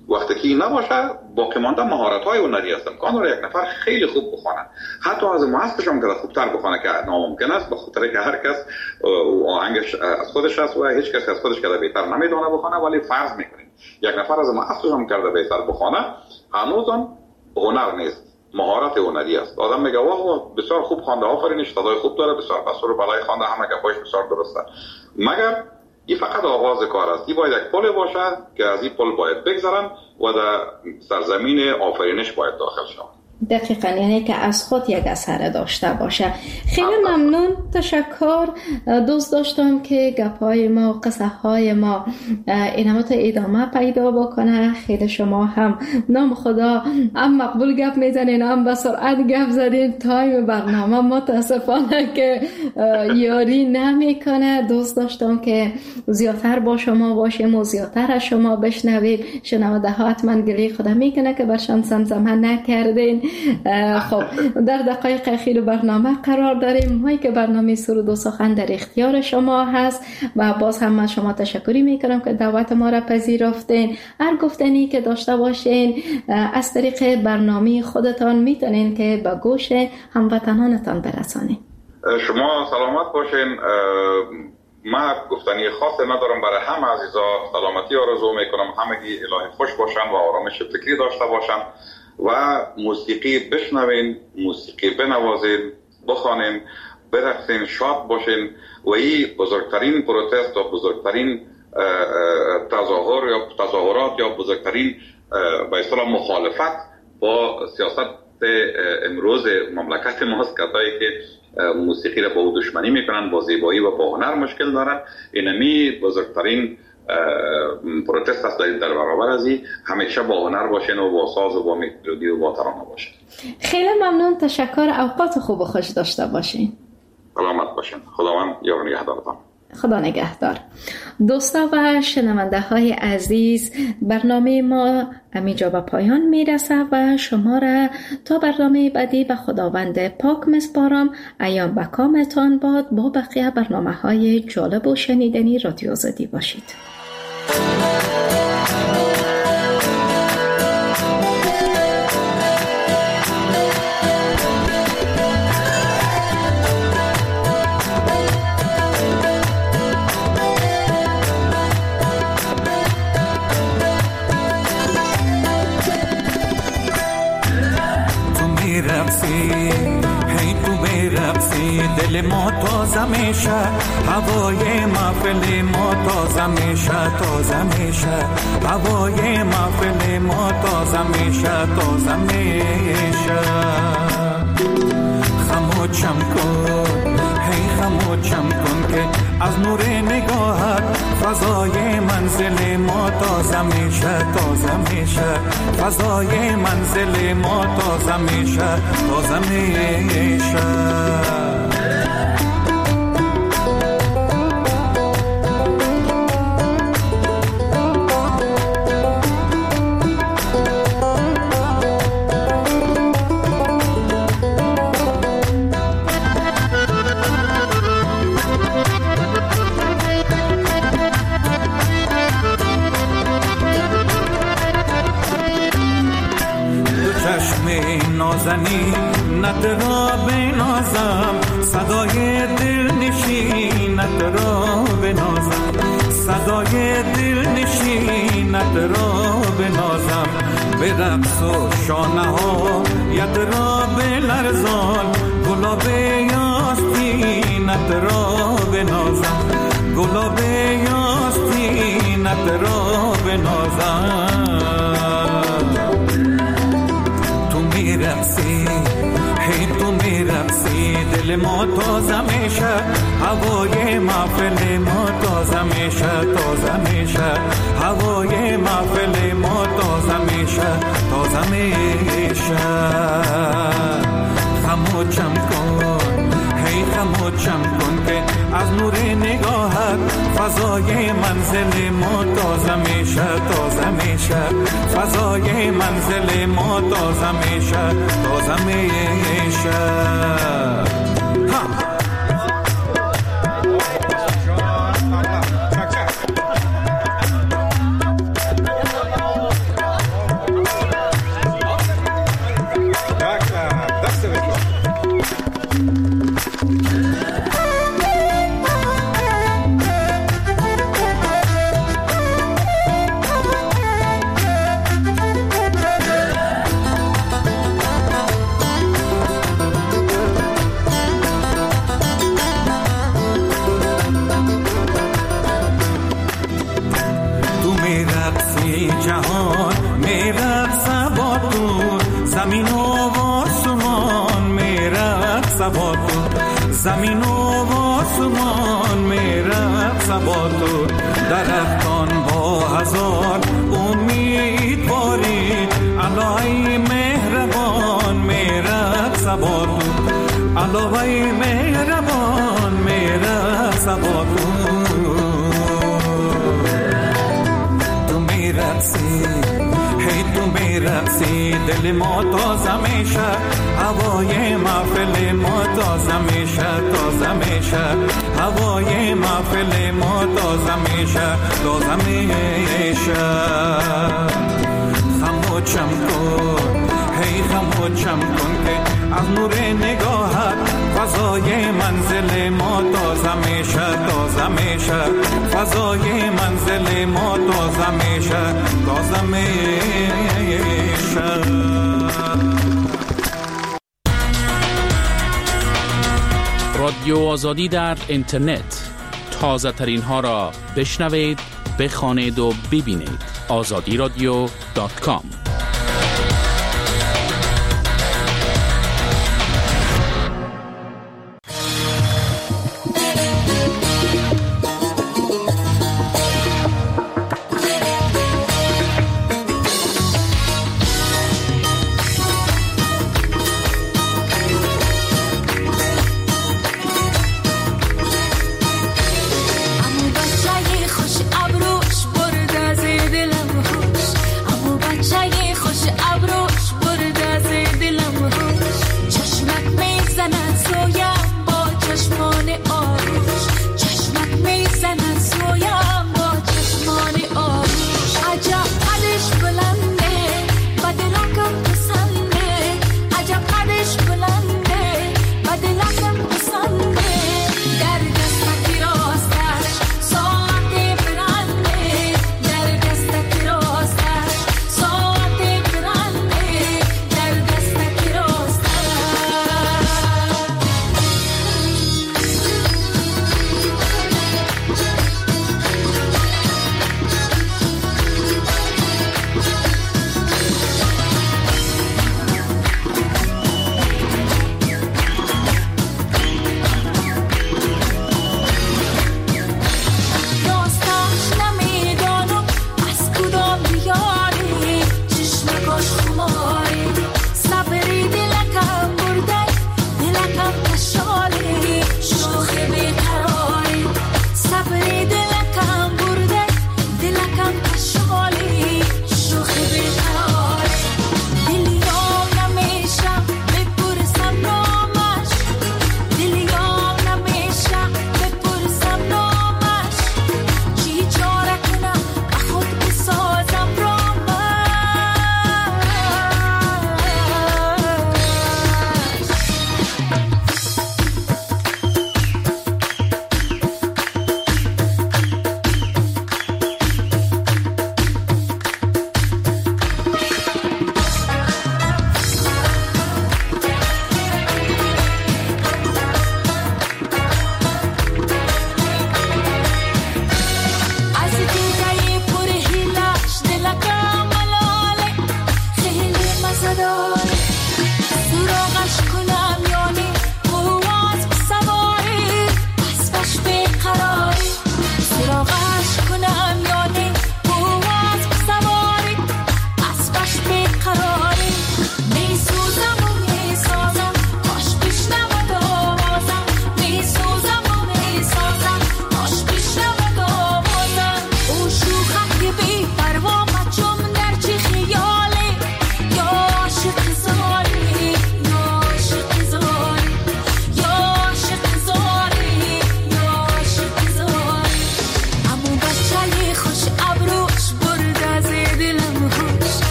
وقتی که این نباشه باقی مانده مهارت‌های هنری است. امکان داره یک نفر خیلی خوب بخونه، حتی از ماستش هم که خوبتر بخونه که ناممکن است، به خاطر که هر کس آهنگش از خودش است و هیچ کس از خودش کرده بهتر نمیدونه بخونه. ولی فرض میکنیم یک نفر از ماستش هم کرده بهتر بخونه، هنوز هم هنر نیست، مهارت هنری است. آدم میگه واه بسیار خوب خوانده، آفرینش، صدای خوب داره، بسیار بسور بالای خوانده، همه گپاش بسیار درسته. مگر این فقط آغاز کار است. این باید یک پل باشه که از این پل باید بگذرن و در سرزمین آفرینش باید داخل شوند. دقیقاً، یعنی که از خود یک اثر داشته باشه. خیلی ممنون، تشکر. دوست داشتم که گپای ما، قصه های ما اینمات ادامه پیدا بکنه. خیلی شما هم نام خدا هم مقبول گپ میزنین، هم به سرعت گپ زدین. تایم برنامه متاسفانه که یاری نمیکنه. دوست داشتم که زیادتر با شما باشیم و زیادتر از شما بشنویم. شنونده ها حتما گلی خدا میکنه که برشان زمزمه نکردین. خب در دقایق اخیر برنامه قرار داریم. مایی که برنامه سرود و سخن در اختیار شما هست و باز هم من شما تشکری میکنم که دعوت ما را پذیرفتین. هر گفتنی که داشته باشین از طریق برنامه خودتان میتونین که به گوش هموطنانتان برسانین. شما سلامت باشین. من گفتنی خاصی ندارم، برای همه عزیزا سلامتی آرزو میکنم، همگی الهی خوش باشن و آرامش فکری داشته باشن و موسیقی بشنوین، موسیقی بنوازین، بخوانین، برقصین، شاد باشین. و این بزرگترین پروتست و بزرگترین تظاهر یا تظاهرات یا بزرگترین به اصطلاح مخالفت با سیاست امروز مملکت ماست، کسایی که موسیقی را با او دشمنی میکنن، با زیبایی و با هنر مشکل دارن. اینمی بزرگترین پروتست است در برابر از این. همیشه با هنر باشین و با ساز و با ملودی و با ترانه باشین. خیلی ممنون، تشکر. اوقات خوب و خوش داشته باشین. سلامت باشین. خداوند یار نگهدارتان. خدا نگهدار. دوستا و شنونده های عزیز، برنامه ما همینجا به پایان میرسه و شما را تا برنامه بعدی به خداوند پاک مسپارم. ایام به کامتان باد. با بقیه برنامه های جالب و شنیدنی رادیو آزادی باشید. هی تو برقصی، دل ما تازه میشه، هوای محفل ما تازه میشه، تازه میشه، هوای محفل ما تازه میشه، تازه میشه. خموشم کن، هی خموشم کن که از نور نگاهت فضای منزل ما تازه میشه، تازه میشه، فضای منزل ما تازه میشه، تازه میشه. نازنی نترا بنازم، صدای دل نشین نترا بنازم، صدای دل نشین نترا بنازم. به رقص و شانه ها یترا بلرزان، گلاب یاستی نترا بنازم، گلاب یاستی نترا بنازم. میرقصی، هی تو میرقصی، دل ما تازه میشه، هوای محفل ما تازه میشه، تازه میشه، هوای محفل ما تازه میشه، تازه میشه. خموشم کن، هی خموشم کن که از نور نگاهت فضای منزل ما تازه میشه، تازه میشه، فضای منزل ما تازه میشه، تازه میشه. زمین و آسمان می رقص با تو، درختان با هزار امید بارید. الهی مهربان می رقص با تو، الهی مهربان می رقص با تو. تو می رقصی، هی تو می رقصی، دل ما تازه میشه، هوای محفل ما تازه میشه، تازه میشه، هوای محفل ما تازه میشه، تازه میشه. خموشم کن، هی خموشم کن که از نور نگاهت فضای منزل ما تازه میشه، تازه میشه، فضای منزل ما تازه میشه، تازه میشه. رادیو آزادی در اینترنت، تازه ترین ها را بشنوید، بخوانید و ببینید. آزادی رادیو دات کام